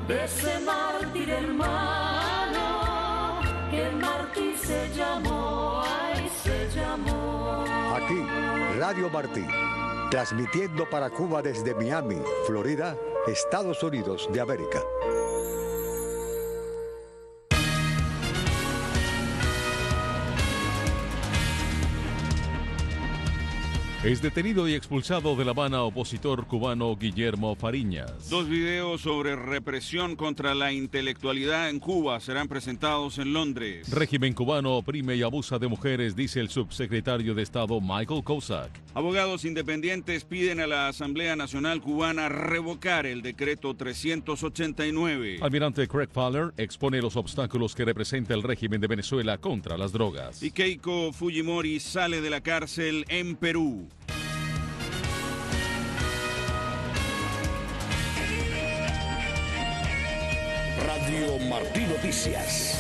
de ese mártir hermano, que el mártir se llamó, ay, se llamó. Aquí, Radio Martí, transmitiendo para Cuba desde Miami, Florida, Estados Unidos de América. Es detenido y expulsado de La Habana opositor cubano Guillermo Fariñas. 2 videos sobre represión contra la intelectualidad en Cuba serán presentados en Londres. Régimen cubano oprime y abusa de mujeres, dice el subsecretario de Estado Michael Kozak. Abogados independientes piden a la Asamblea Nacional Cubana revocar el decreto 389. Almirante Craig Fowler expone los obstáculos que representa el régimen de Venezuela contra las drogas. Y Keiko Fujimori sale de la cárcel en Perú. Radio Martí Noticias.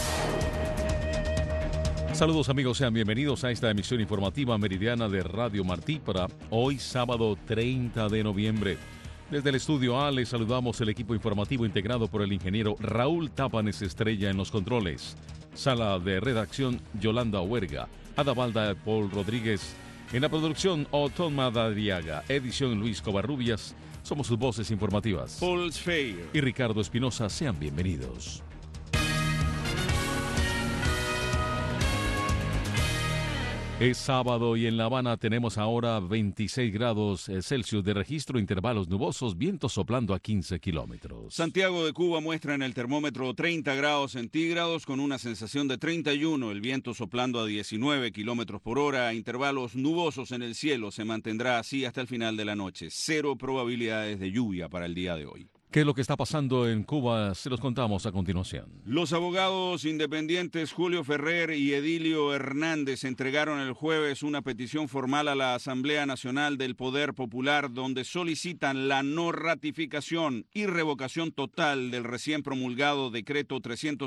Saludos amigos, sean bienvenidos a esta emisión informativa meridiana de Radio Martí para hoy sábado 30 de noviembre. Desde el estudio A les saludamos el equipo informativo integrado por el ingeniero Raúl Tápanes Estrella en los controles. Sala de redacción Yolanda Huerga, Adavalda Paul Rodríguez. En la producción Otón Madariaga, edición Luis Covarrubias. Somos sus voces informativas. Paul Sfeir y Ricardo Espinosa, sean bienvenidos. Es sábado y en La Habana tenemos ahora 26 grados Celsius de registro, intervalos nubosos, vientos soplando a 15 kilómetros. Santiago de Cuba muestra en el termómetro 30 grados centígrados con una sensación de 31, el viento soplando a 19 kilómetros por hora, intervalos nubosos en el cielo, se mantendrá así hasta el final de la noche. 0 probabilidades de lluvia para el día de hoy. ¿Qué es lo que está pasando en Cuba? Se los contamos a continuación. Los abogados independientes Julio Ferrer y Edilio Hernández entregaron el jueves una petición formal a la Asamblea Nacional del Poder Popular donde solicitan la no ratificación y revocación total del recién promulgado decreto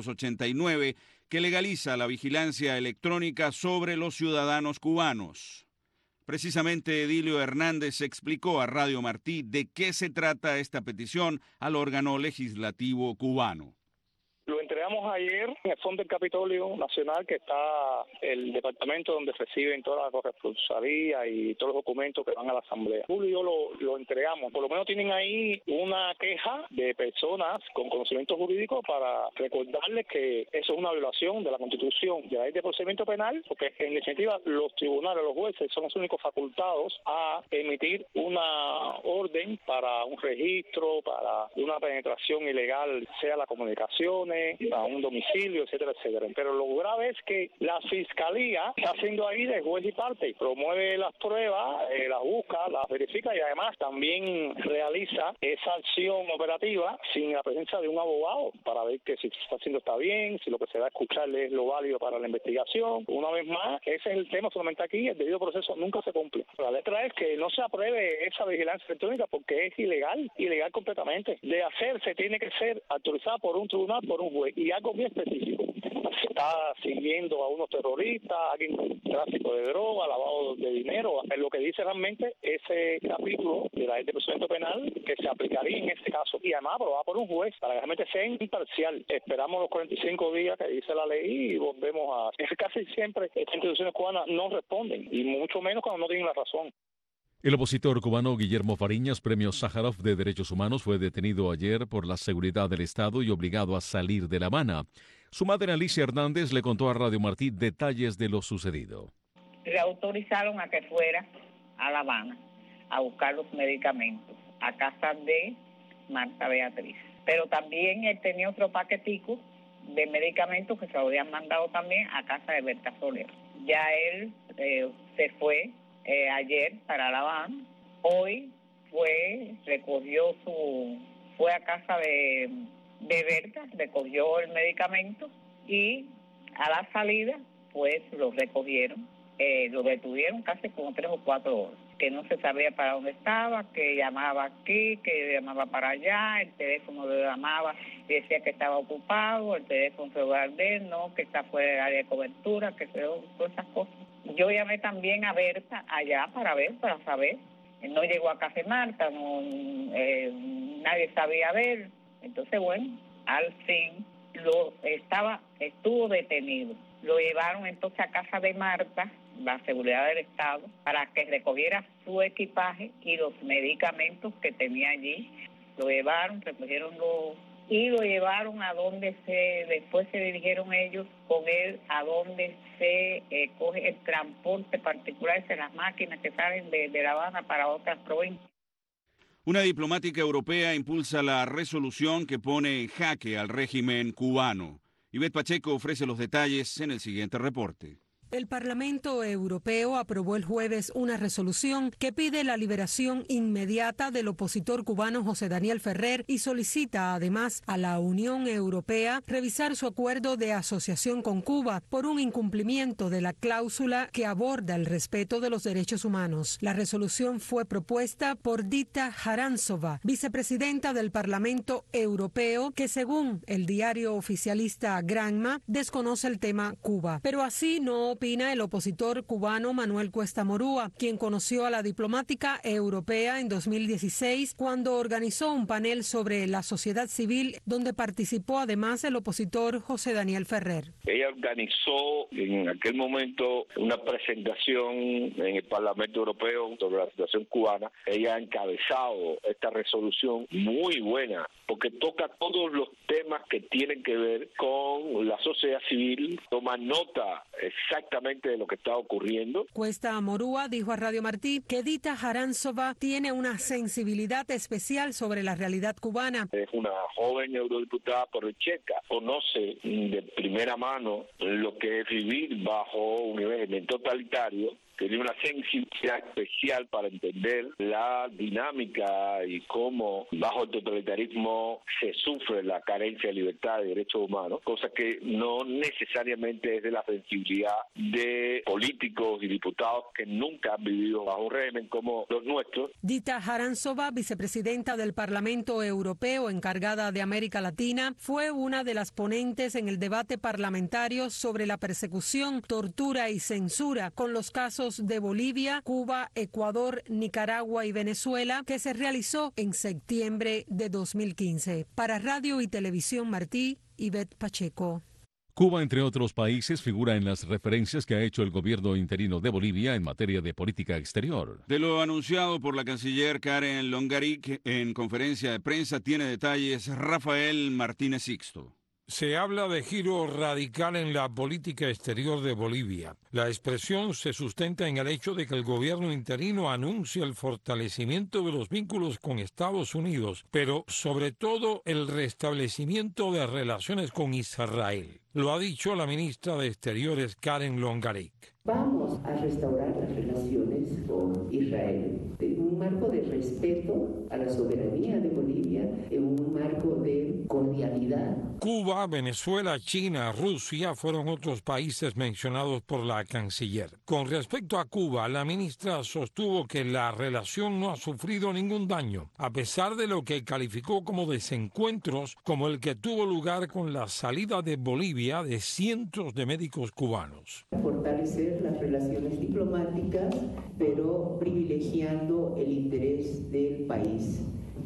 389 que legaliza la vigilancia electrónica sobre los ciudadanos cubanos. Precisamente Edilio Hernández explicó a Radio Martí de qué se trata esta petición al órgano legislativo cubano. Lo entregamos ayer en el fondo del Capitolio Nacional, que está el departamento donde reciben toda la corresponsalía y todos los documentos que van a la Asamblea. Julio y yo lo entregamos. Por lo menos tienen ahí una queja de personas con conocimiento jurídico para recordarles que eso es una violación de la Constitución, de la ley de procedimiento penal, porque en definitiva los tribunales, los jueces son los únicos facultados a emitir una orden para un registro, para una penetración ilegal, sea la comunicaciones, a un domicilio, etcétera, etcétera. Pero lo grave es que la Fiscalía está haciendo ahí de juez y parte, promueve las pruebas, las busca, las verifica y además también realiza esa acción operativa sin la presencia de un abogado para ver que si se está haciendo está bien, si lo que se va a escuchar es lo válido para la investigación. Una vez más, ese es el tema solamente aquí, el debido proceso nunca se cumple. La letra es que no se apruebe esa vigilancia electrónica porque es ilegal completamente. De hacerse tiene que ser autorizada por un tribunal, por un juez, y algo bien específico. Se está siguiendo a unos terroristas, alguien con tráfico de droga, lavado de dinero. Es lo que dice realmente ese capítulo de la ley de procedimiento penal que se aplicaría en este caso. Y además aprobada por un juez para que realmente sea imparcial. Esperamos los 45 días que dice la ley y volvemos a... Casi siempre estas instituciones cubanas no responden, y mucho menos cuando no tienen la razón. El opositor cubano Guillermo Fariñas, premio Sájarov de Derechos Humanos, fue detenido ayer por la seguridad del Estado y obligado a salir de La Habana. Su madre Alicia Hernández le contó a Radio Martí detalles de lo sucedido. Le autorizaron a que fuera a La Habana a buscar los medicamentos a casa de Marta Beatriz. Pero también él tenía otro paquetico de medicamentos que se lo habían mandado también a casa de Berta Soler. Ya él se fue ayer para La Habana. Hoy fue a casa de Berta, recogió el medicamento y a la salida pues lo recogieron, lo detuvieron casi como 3 o 4 horas, que no se sabía para dónde estaba, que llamaba aquí, que llamaba para allá, el teléfono le llamaba y decía que estaba ocupado, el teléfono celular de él, no, que está fuera del área de cobertura, que todas esas cosas. Yo llamé también a Berta allá para saber. No llegó a casa de Marta, nadie sabía ver. Entonces, bueno, al fin estuvo detenido. Lo llevaron entonces a casa de Marta, la seguridad del Estado, para que recogiera su equipaje y los medicamentos que tenía allí. Lo llevaron, recogieronlo y lo llevaron a donde después se dirigieron ellos con él a donde se coge el transporte particular de las máquinas que salen de La Habana para otras provincias. Una diplomática europea impulsa la resolución que pone en jaque al régimen cubano. Ivette Pacheco ofrece los detalles en el siguiente reporte. El Parlamento Europeo aprobó el jueves una resolución que pide la liberación inmediata del opositor cubano José Daniel Ferrer y solicita además a la Unión Europea revisar su acuerdo de asociación con Cuba por un incumplimiento de la cláusula que aborda el respeto de los derechos humanos. La resolución fue propuesta por Dita Haranzova, vicepresidenta del Parlamento Europeo, que según el diario oficialista Granma desconoce el tema Cuba. Pero así no opina el opositor cubano Manuel Cuesta Morúa, quien conoció a la diplomática europea en 2016 cuando organizó un panel sobre la sociedad civil donde participó además el opositor José Daniel Ferrer. Ella organizó en aquel momento una presentación en el Parlamento Europeo sobre la situación cubana. Ella ha encabezado esta resolución muy buena porque toca todos los temas que tienen que ver con la sociedad civil, toma nota exactamente de lo que está ocurriendo. Cuesta Morúa dijo a Radio Martí que Dita Haranzova tiene una sensibilidad especial sobre la realidad cubana. Es una joven eurodiputada checa, conoce de primera mano lo que es vivir bajo un régimen totalitario, tiene una sensibilidad especial para entender la dinámica y cómo bajo el totalitarismo se sufre la carencia de libertad y derechos humanos, cosa que no necesariamente es de la sensibilidad de políticos y diputados que nunca han vivido bajo un régimen como los nuestros. Dita Haranzova, vicepresidenta del Parlamento Europeo encargada de América Latina, fue una de las ponentes en el debate parlamentario sobre la persecución, tortura y censura con los casos de Bolivia, Cuba, Ecuador, Nicaragua y Venezuela, que se realizó en septiembre de 2015. Para Radio y Televisión Martí, Ivette Pacheco. Cuba, entre otros países, figura en las referencias que ha hecho el gobierno interino de Bolivia en materia de política exterior. De lo anunciado por la canciller Karen Longaric en conferencia de prensa, tiene detalles Rafael Martínez Sixto. Se habla de giro radical en la política exterior de Bolivia. La expresión se sustenta en el hecho de que el gobierno interino anuncia el fortalecimiento de los vínculos con Estados Unidos, pero sobre todo el restablecimiento de relaciones con Israel. Lo ha dicho la ministra de Exteriores Karen Longaric. Vamos a restaurar las relaciones con Israel en un marco de respeto a la soberanía de Bolivia, en un marco de cordialidad. Cuba, Venezuela, China, Rusia fueron otros países mencionados por la canciller. Con respecto a Cuba, la ministra sostuvo que la relación no ha sufrido ningún daño, a pesar de lo que calificó como desencuentros como el que tuvo lugar con la salida de Bolivia de cientos de médicos cubanos. Fortalecer las relaciones diplomáticas, pero privilegiando el interés del país,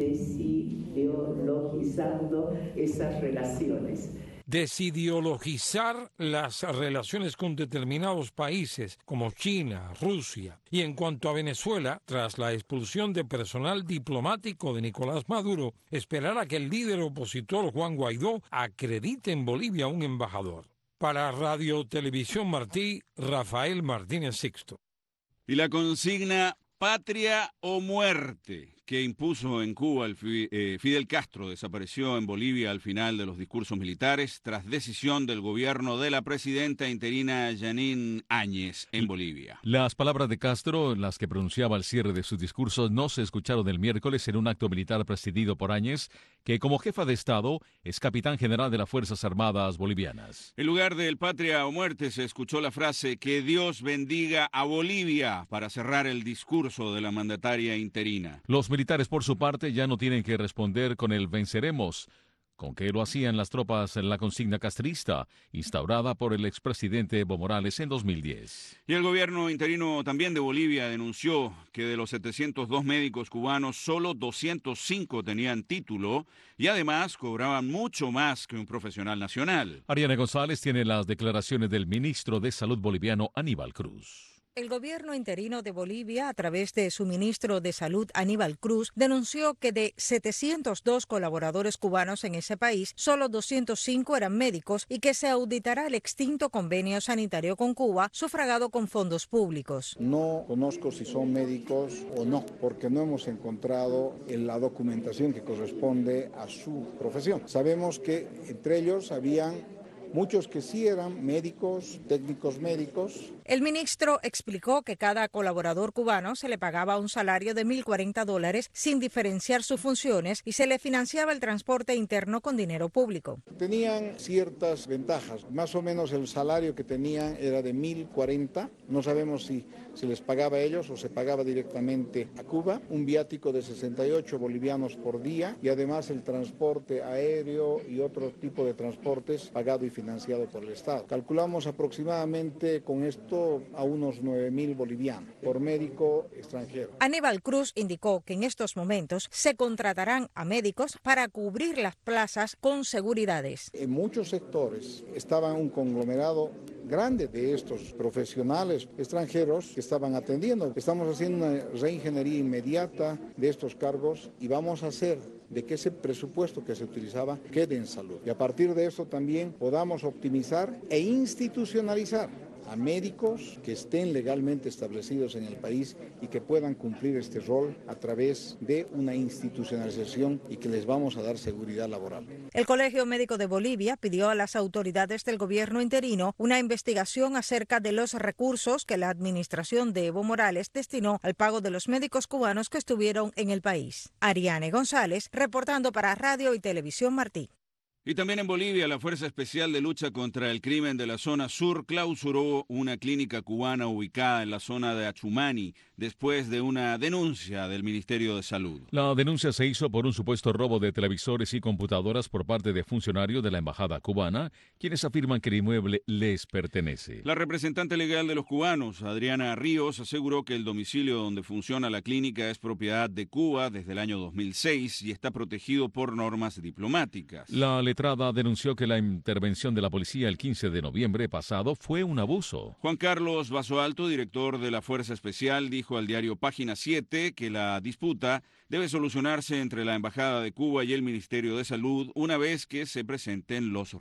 desideologizando esas relaciones. Desideologizar las relaciones con determinados países como China, Rusia. Y en cuanto a Venezuela, tras la expulsión de personal diplomático de Nicolás Maduro, esperar a que el líder opositor Juan Guaidó acredite en Bolivia un embajador. Para Radio Televisión Martí, Rafael Martínez Sixto. Y la consigna patria o muerte que impuso en Cuba Fidel Castro desapareció en Bolivia al final de los discursos militares tras decisión del gobierno de la presidenta interina Jeanine Áñez en Bolivia. Las palabras de Castro, las que pronunciaba al cierre de sus discursos, no se escucharon el miércoles en un acto militar presidido por Áñez, que como jefa de Estado es capitán general de las Fuerzas Armadas bolivianas. En lugar del patria o muerte se escuchó la frase "que Dios bendiga a Bolivia" para cerrar el discurso de la mandataria interina. Los militares, por su parte, ya no tienen que responder con el "venceremos", con que lo hacían las tropas en la consigna castrista, instaurada por el expresidente Evo Morales en 2010. Y el gobierno interino también de Bolivia denunció que de los 702 médicos cubanos, solo 205 tenían título y además cobraban mucho más que un profesional nacional. Ariane González tiene las declaraciones del ministro de Salud boliviano Aníbal Cruz. El gobierno interino de Bolivia, a través de su ministro de Salud, Aníbal Cruz, denunció que de 702 colaboradores cubanos en ese país, solo 205 eran médicos y que se auditará el extinto convenio sanitario con Cuba, sufragado con fondos públicos. No conozco si son médicos o no, porque no hemos encontrado la documentación que corresponde a su profesión. Sabemos que entre ellos habían muchos que sí eran médicos, técnicos médicos. El ministro explicó que cada colaborador cubano se le pagaba un salario de $1,040 sin diferenciar sus funciones y se le financiaba el transporte interno con dinero público. Tenían ciertas ventajas. Más o menos el salario que tenían era de $1,040. No sabemos si se les pagaba a ellos o se pagaba directamente a Cuba. Un viático de 68 bolivianos por día y además el transporte aéreo y otro tipo de transportes pagado y financiado por el Estado. Calculamos aproximadamente con esto a unos 9,000 bolivianos por médico extranjero. Aníbal Cruz indicó que en estos momentos se contratarán a médicos para cubrir las plazas con seguridades. En muchos sectores estaba un conglomerado grande de estos profesionales extranjeros que estaban atendiendo. Estamos haciendo una reingeniería inmediata de estos cargos y vamos a hacer de que ese presupuesto que se utilizaba quede en salud. Y a partir de eso también podamos optimizar e institucionalizar a médicos que estén legalmente establecidos en el país y que puedan cumplir este rol a través de una institucionalización y que les vamos a dar seguridad laboral. El Colegio Médico de Bolivia pidió a las autoridades del gobierno interino una investigación acerca de los recursos que la administración de Evo Morales destinó al pago de los médicos cubanos que estuvieron en el país. Ariane González, reportando para Radio y Televisión Martí. Y también en Bolivia, la Fuerza Especial de Lucha contra el Crimen de la Zona Sur clausuró una clínica cubana ubicada en la zona de Achumani después de una denuncia del Ministerio de Salud. La denuncia se hizo por un supuesto robo de televisores y computadoras por parte de funcionarios de la embajada cubana, quienes afirman que el inmueble les pertenece. La representante legal de los cubanos, Adriana Ríos, aseguró que el domicilio donde funciona la clínica es propiedad de Cuba desde el año 2006 y está protegido por normas diplomáticas. La letrada denunció que la intervención de la policía el 15 de noviembre pasado fue un abuso. Juan Carlos Basoalto, director de la Fuerza Especial, dijo al diario Página 7 que la disputa debe solucionarse entre la Embajada de Cuba y el Ministerio de Salud una vez que se presenten los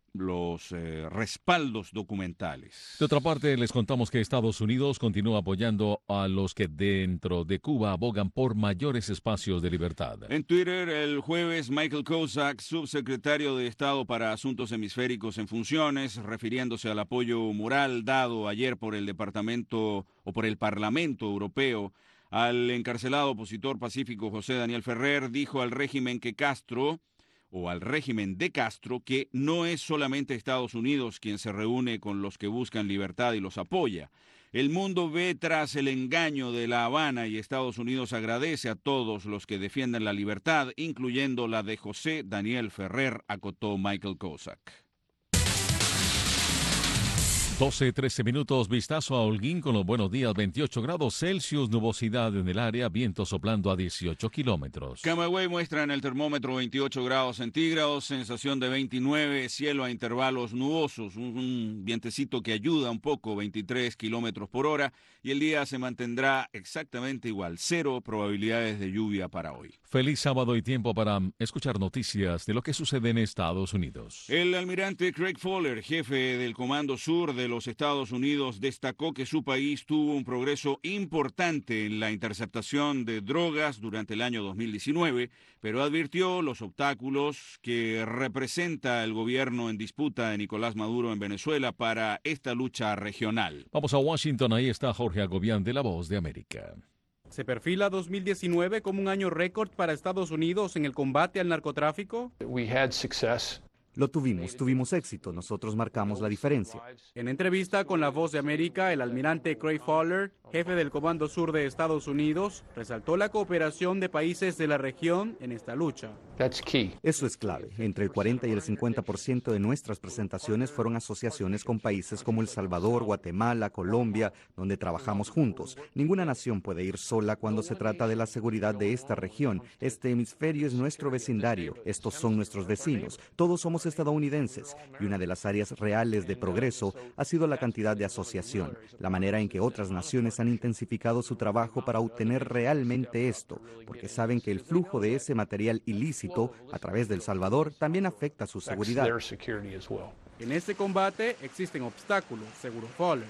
respaldos documentales. De otra parte, les contamos que Estados Unidos continúa apoyando a los que dentro de Cuba abogan por mayores espacios de libertad. En Twitter, el jueves, Michael Kozak, subsecretario de Estado para Asuntos Hemisféricos en funciones, refiriéndose al apoyo moral dado ayer por el Parlamento Europeo al encarcelado opositor pacífico José Daniel Ferrer, dijo al régimen de Castro que no es solamente Estados Unidos quien se reúne con los que buscan libertad y los apoya. El mundo ve tras el engaño de La Habana y Estados Unidos agradece a todos los que defienden la libertad, incluyendo la de José Daniel Ferrer, acotó Michael Kozak. 12:13 minutos, vistazo a Holguín con los buenos días, 28 grados Celsius, nubosidad en el área, viento soplando a 18 kilómetros. Camagüey muestra en el termómetro 28 grados centígrados, sensación de 29, cielo a intervalos nubosos, un vientecito que ayuda un poco, 23 kilómetros por hora, y el día se mantendrá exactamente igual, 0 probabilidades de lluvia para hoy. Feliz sábado y tiempo para escuchar noticias de lo que sucede en Estados Unidos. El almirante Craig Fowler, jefe del Comando Sur de los Estados Unidos, destacó que su país tuvo un progreso importante en la interceptación de drogas durante el año 2019, pero advirtió los obstáculos que representa el gobierno en disputa de Nicolás Maduro en Venezuela para esta lucha regional. Vamos a Washington, ahí está Jorge Agobián de La Voz de América. ¿Se perfila 2019 como un año récord para Estados Unidos en el combate al narcotráfico? Lo tuvimos éxito, nosotros marcamos la diferencia. En entrevista con La Voz de América, el almirante Craig Fowler jefe del Comando Sur de Estados Unidos, resaltó la cooperación de países de la región en esta lucha. Eso es clave. Entre el 40 y el 50% de nuestras presentaciones fueron asociaciones con países como El Salvador, Guatemala, Colombia, donde trabajamos juntos. Ninguna nación puede ir sola cuando se trata de la seguridad de esta región. Este hemisferio es nuestro vecindario. Estos son nuestros vecinos. Todos somos estadounidenses. Y una de las áreas reales de progreso ha sido la cantidad de asociación, la manera en que otras naciones han intensificado su trabajo para obtener realmente esto, porque saben que el flujo de ese material ilícito a través de El Salvador también afecta su seguridad. En este combate existen obstáculos, seguro Fowler.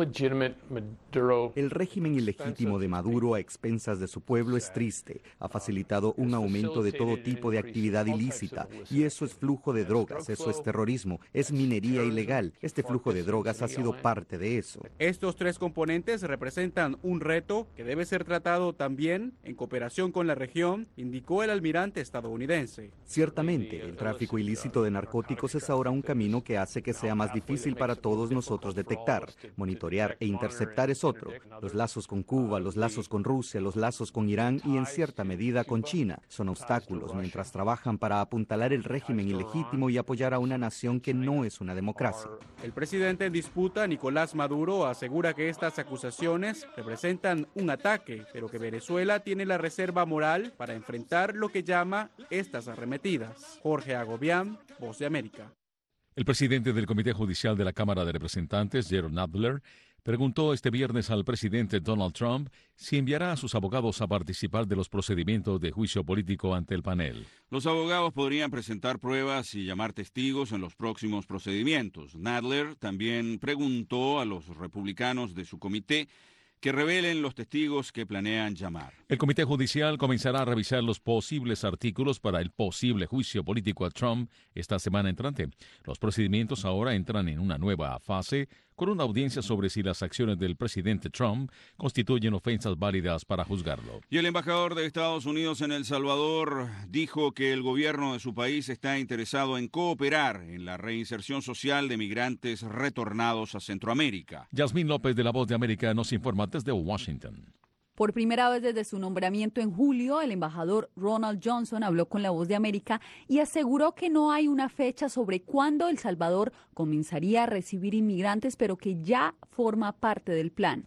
El régimen ilegítimo de Maduro a expensas de su pueblo es triste. Ha facilitado un aumento de todo tipo de actividad ilícita. Y eso es flujo de drogas, eso es terrorismo, es minería ilegal. Este flujo de drogas ha sido parte de eso. Estos tres componentes representan un reto que debe ser tratado también en cooperación con la región, indicó el almirante estadounidense. Ciertamente, el tráfico ilícito de narcóticos es ahora un camino que hace que sea más difícil para todos nosotros detectar. Monitorear e interceptar es otro. Los lazos con Cuba, los lazos con Rusia, los lazos con Irán y en cierta medida con China son obstáculos mientras trabajan para apuntalar el régimen ilegítimo y apoyar a una nación que no es una democracia. El presidente en disputa, Nicolás Maduro, asegura que estas acusaciones representan un ataque, pero que Venezuela tiene la reserva moral para enfrentar lo que llama estas arremetidas. Jorge Agobián, Voz de América. El presidente del Comité Judicial de la Cámara de Representantes, Jerrold Nadler, preguntó este viernes al presidente Donald Trump si enviará a sus abogados a participar de los procedimientos de juicio político ante el panel. Los abogados podrían presentar pruebas y llamar testigos en los próximos procedimientos. Nadler también preguntó a los republicanos de su comité que revelen los testigos que planean llamar. El Comité Judicial comenzará a revisar los posibles artículos para el posible juicio político a Trump esta semana entrante. Los procedimientos ahora entran en una nueva fase con una audiencia sobre si las acciones del presidente Trump constituyen ofensas válidas para juzgarlo. Y el embajador de Estados Unidos en El Salvador dijo que el gobierno de su país está interesado en cooperar en la reinserción social de migrantes retornados a Centroamérica. Yasmín López de La Voz de América nos informa desde Washington. Por primera vez desde su nombramiento en julio, el embajador Ronald Johnson habló con La Voz de América y aseguró que no hay una fecha sobre cuándo El Salvador comenzaría a recibir inmigrantes, pero que ya forma parte del plan.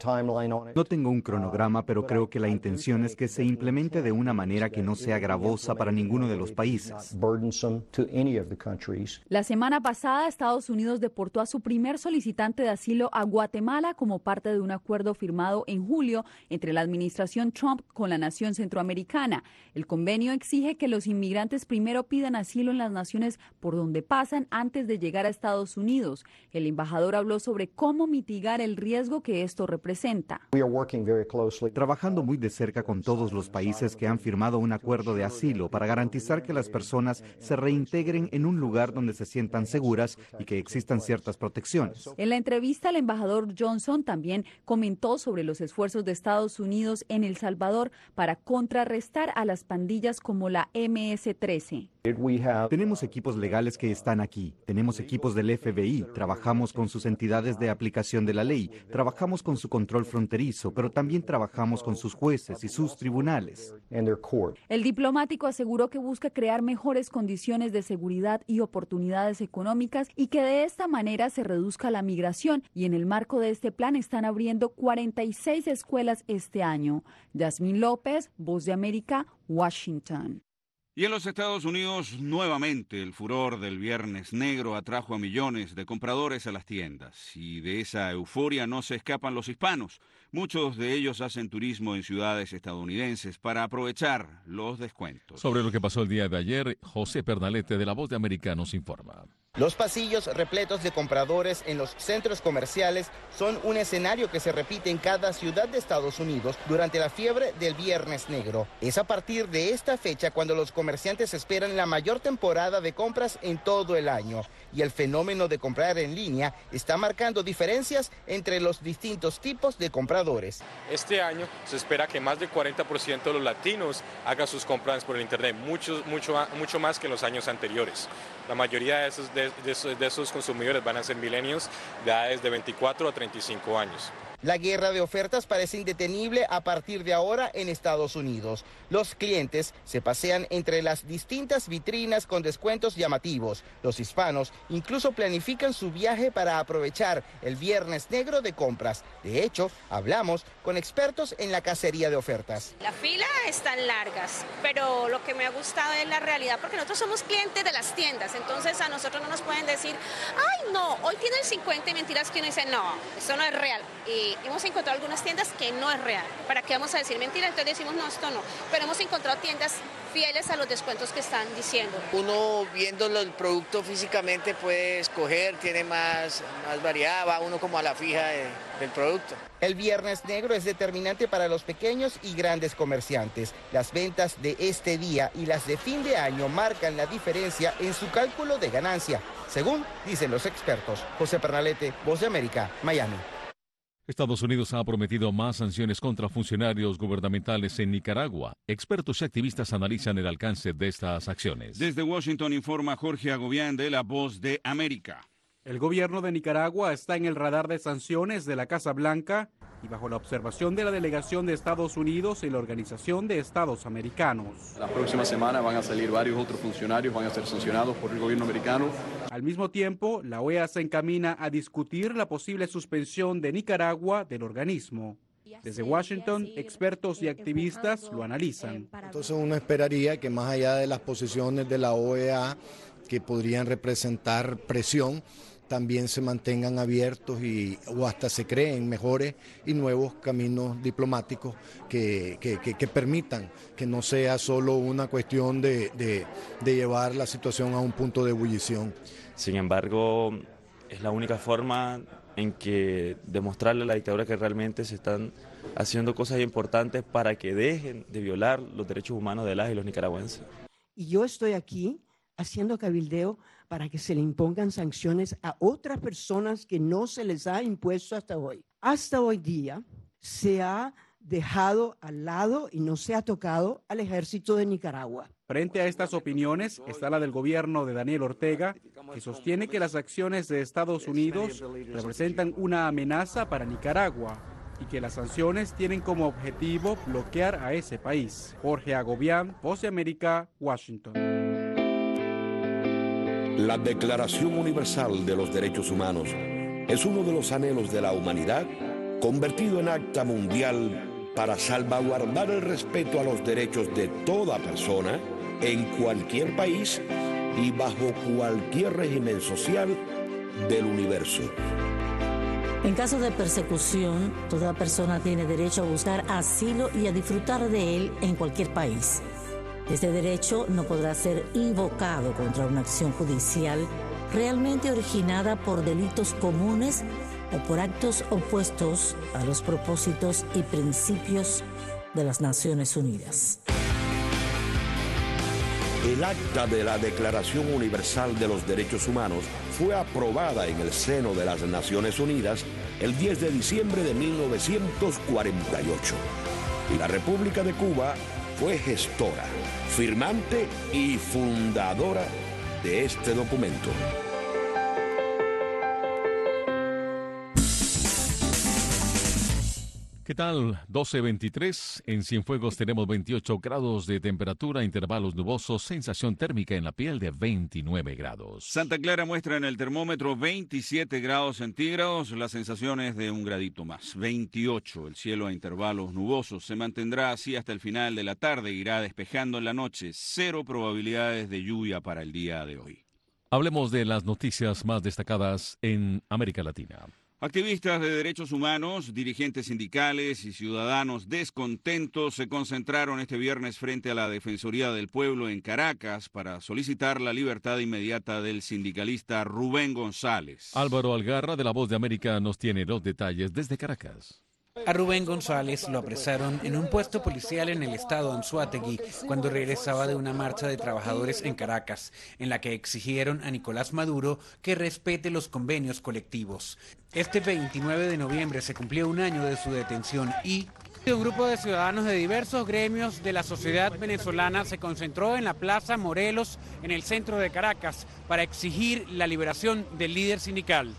No tengo un cronograma, pero creo que la intención es que se implemente de una manera que no sea gravosa para ninguno de los países. La semana pasada, Estados Unidos deportó a su primer solicitante de asilo a Guatemala como parte de un acuerdo firmado en julio entre la administración Trump con la nación centroamericana. El convenio exige que los inmigrantes primero pidan asilo en las naciones por donde pasan antes de llegar a Estados Unidos. El embajador habló sobre cómo mitigar el riesgo que esto representa. Trabajando muy de cerca con todos los países que han firmado un acuerdo de asilo para garantizar que las personas se reintegren en un lugar donde se sientan seguras y que existan ciertas protecciones. En la entrevista, el embajador Johnson también comentó sobre los esfuerzos de Estados Unidos en El Salvador para contrarrestar a las pandillas como la MS-13. Tenemos equipos legales que están aquí, tenemos equipos del FBI, trabajamos con sus entidades de aplicación de la ley, trabajamos con su control fronterizo, pero también trabajamos con sus jueces y sus tribunales. El diplomático aseguró que busca crear mejores condiciones de seguridad y oportunidades económicas y que de esta manera se reduzca la migración, y en el marco de este plan están abriendo 46 escuelas este año. Yasmín López, Voz de América, Washington. Y en los Estados Unidos, nuevamente, el furor del Viernes Negro atrajo a millones de compradores a las tiendas. Y de esa euforia no se escapan los hispanos. Muchos de ellos hacen turismo en ciudades estadounidenses para aprovechar los descuentos. Sobre lo que pasó el día de ayer, José Pernalete de La Voz de América nos informa. Los pasillos repletos de compradores en los centros comerciales son un escenario que se repite en cada ciudad de Estados Unidos durante la fiebre del Viernes Negro. Es a partir de esta fecha cuando los comerciantes esperan la mayor temporada de compras en todo el año. Y el fenómeno de comprar en línea está marcando diferencias entre los distintos tipos de compradores. Este año se espera que más del 40% de los latinos hagan sus compras por el internet, mucho más que en los años anteriores. La mayoría de esos consumidores van a ser millennials de edades de 24 a 35 años. La guerra de ofertas parece indetenible a partir de ahora en Estados Unidos. Los clientes se pasean entre las distintas vitrinas con descuentos llamativos. Los hispanos incluso planifican su viaje para aprovechar el Viernes Negro de compras. De hecho, hablamos con expertos en la cacería de ofertas. La fila están largas, pero lo que me ha gustado es la realidad, porque nosotros somos clientes de las tiendas, entonces a nosotros no nos pueden decir, ay no, hoy tiene el 50 y mentiras, que uno dice, no, eso no es real. Y hemos encontrado algunas tiendas que no es real. ¿Para qué vamos a decir mentira? Entonces decimos, no, esto no. Pero hemos encontrado tiendas fieles a los descuentos que están diciendo. Uno viéndolo el producto físicamente puede escoger, tiene más variedad, va uno como a la fija del producto. El Viernes Negro es determinante para los pequeños y grandes comerciantes. Las ventas de este día y las de fin de año marcan la diferencia en su cálculo de ganancia, según dicen los expertos. José Pernalete, Voz de América, Miami. Estados Unidos ha prometido más sanciones contra funcionarios gubernamentales en Nicaragua. Expertos y activistas analizan el alcance de estas acciones. Desde Washington informa Jorge Agobián de La Voz de América. El gobierno de Nicaragua está en el radar de sanciones de la Casa Blanca y bajo la observación de la delegación de Estados Unidos y la Organización de Estados Americanos. La próxima semana van a salir varios otros funcionarios, van a ser sancionados por el gobierno americano. Al mismo tiempo, la OEA se encamina a discutir la posible suspensión de Nicaragua del organismo. Desde Washington, expertos y activistas lo analizan. Entonces uno esperaría que más allá de las posiciones de la OEA que podrían representar presión, también se mantengan abiertos o hasta se creen mejores y nuevos caminos diplomáticos que permitan que no sea solo una cuestión de llevar la situación a un punto de ebullición. Sin embargo, es la única forma en que demostrarle a la dictadura que realmente se están haciendo cosas importantes para que dejen de violar los derechos humanos de las y los nicaragüenses. Y yo estoy aquí haciendo cabildeo para que se le impongan sanciones a otras personas que no se les ha impuesto hasta hoy. Hasta hoy día se ha dejado al lado y no se ha tocado al ejército de Nicaragua. Frente a estas opiniones está la del gobierno de Daniel Ortega, que sostiene que las acciones de Estados Unidos representan una amenaza para Nicaragua y que las sanciones tienen como objetivo bloquear a ese país. Jorge Agobián, Voz de América, Washington. La Declaración Universal de los Derechos Humanos es uno de los anhelos de la humanidad convertido en acta mundial para salvaguardar el respeto a los derechos de toda persona en cualquier país y bajo cualquier régimen social del universo. En caso de persecución, toda persona tiene derecho a buscar asilo y a disfrutar de él en cualquier país. Este derecho no podrá ser invocado contra una acción judicial realmente originada por delitos comunes o por actos opuestos a los propósitos y principios de las Naciones Unidas. El acta de la Declaración Universal de los Derechos Humanos fue aprobada en el seno de las Naciones Unidas el 10 de diciembre de 1948. Y la República de Cuba fue gestora, firmante y fundadora de este documento. ¿Qué tal? 12:23. En Cienfuegos tenemos 28 grados de temperatura, intervalos nubosos, sensación térmica en la piel de 29 grados. Santa Clara muestra en el termómetro 27 grados centígrados, la sensación es de un gradito más, 28. El cielo a intervalos nubosos se mantendrá así hasta el final de la tarde, irá despejando en la noche, 0 probabilidades de lluvia para el día de hoy. Hablemos de las noticias más destacadas en América Latina. Activistas de derechos humanos, dirigentes sindicales y ciudadanos descontentos se concentraron este viernes frente a la Defensoría del Pueblo en Caracas para solicitar la libertad inmediata del sindicalista Rubén González. Álvaro Algarra de La Voz de América nos tiene los detalles desde Caracas. A Rubén González lo apresaron en un puesto policial en el estado Anzoátegui cuando regresaba de una marcha de trabajadores en Caracas, en la que exigieron a Nicolás Maduro que respete los convenios colectivos. Este 29 de noviembre se cumplió un año de su detención y un grupo de ciudadanos de diversos gremios de la sociedad venezolana se concentró en la Plaza Morelos, en el centro de Caracas, para exigir la liberación del líder sindical.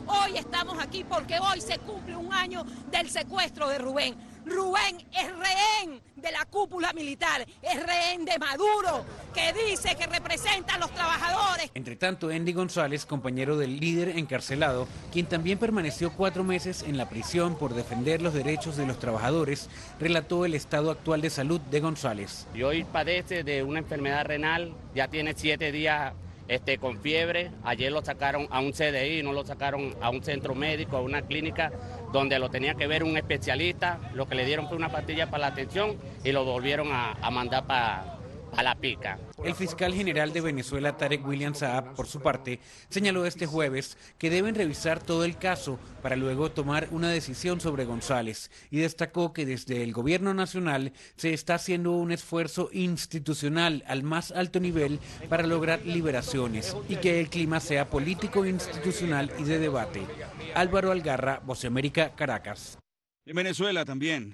Hoy estamos aquí porque hoy se cumple un año del secuestro de Rubén. Rubén es rehén de la cúpula militar, es rehén de Maduro, que dice que representa a los trabajadores. Entre tanto, Andy González, compañero del líder encarcelado, quien también permaneció 4 meses en la prisión por defender los derechos de los trabajadores, relató el estado actual de salud de González. Y hoy padece de una enfermedad renal, ya tiene 7 días con fiebre. Ayer lo sacaron a un CDI, no lo sacaron a un centro médico, a una clínica donde lo tenía que ver un especialista. Lo que le dieron fue una pastilla para la atención y lo volvieron a mandar para la pica. El fiscal general de Venezuela, Tarek William Saab, por su parte, señaló este jueves que deben revisar todo el caso para luego tomar una decisión sobre González y destacó que desde el gobierno nacional se está haciendo un esfuerzo institucional al más alto nivel para lograr liberaciones y que el clima sea político, institucional y de debate. Álvaro Algarra, Voz de América, Caracas. En Venezuela también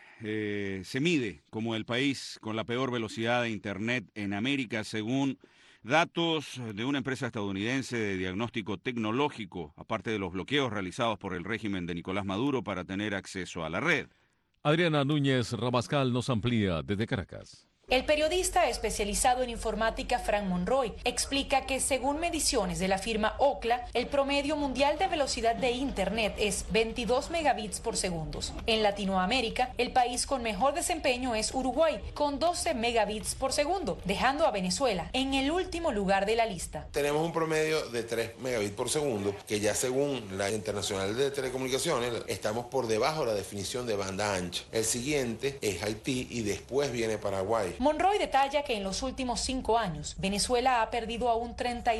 se mide como el país con la peor velocidad de Internet en América, según datos de una empresa estadounidense de diagnóstico tecnológico, aparte de los bloqueos realizados por el régimen de Nicolás Maduro para tener acceso a la red. Adriana Núñez Rabascal nos amplía desde Caracas. El periodista especializado en informática Frank Monroy explica que según mediciones de la firma Ookla, el promedio mundial de velocidad de Internet es 22 megabits por segundo. En Latinoamérica, el país con mejor desempeño es Uruguay, con 12 megabits por segundo, dejando a Venezuela en el último lugar de la lista. Tenemos un promedio de 3 megabits por segundo, que ya según la Internacional de Telecomunicaciones, estamos por debajo de la definición de banda ancha. El siguiente es Haití y después viene Paraguay. Monroy detalla que en los últimos 5 años, Venezuela ha perdido a un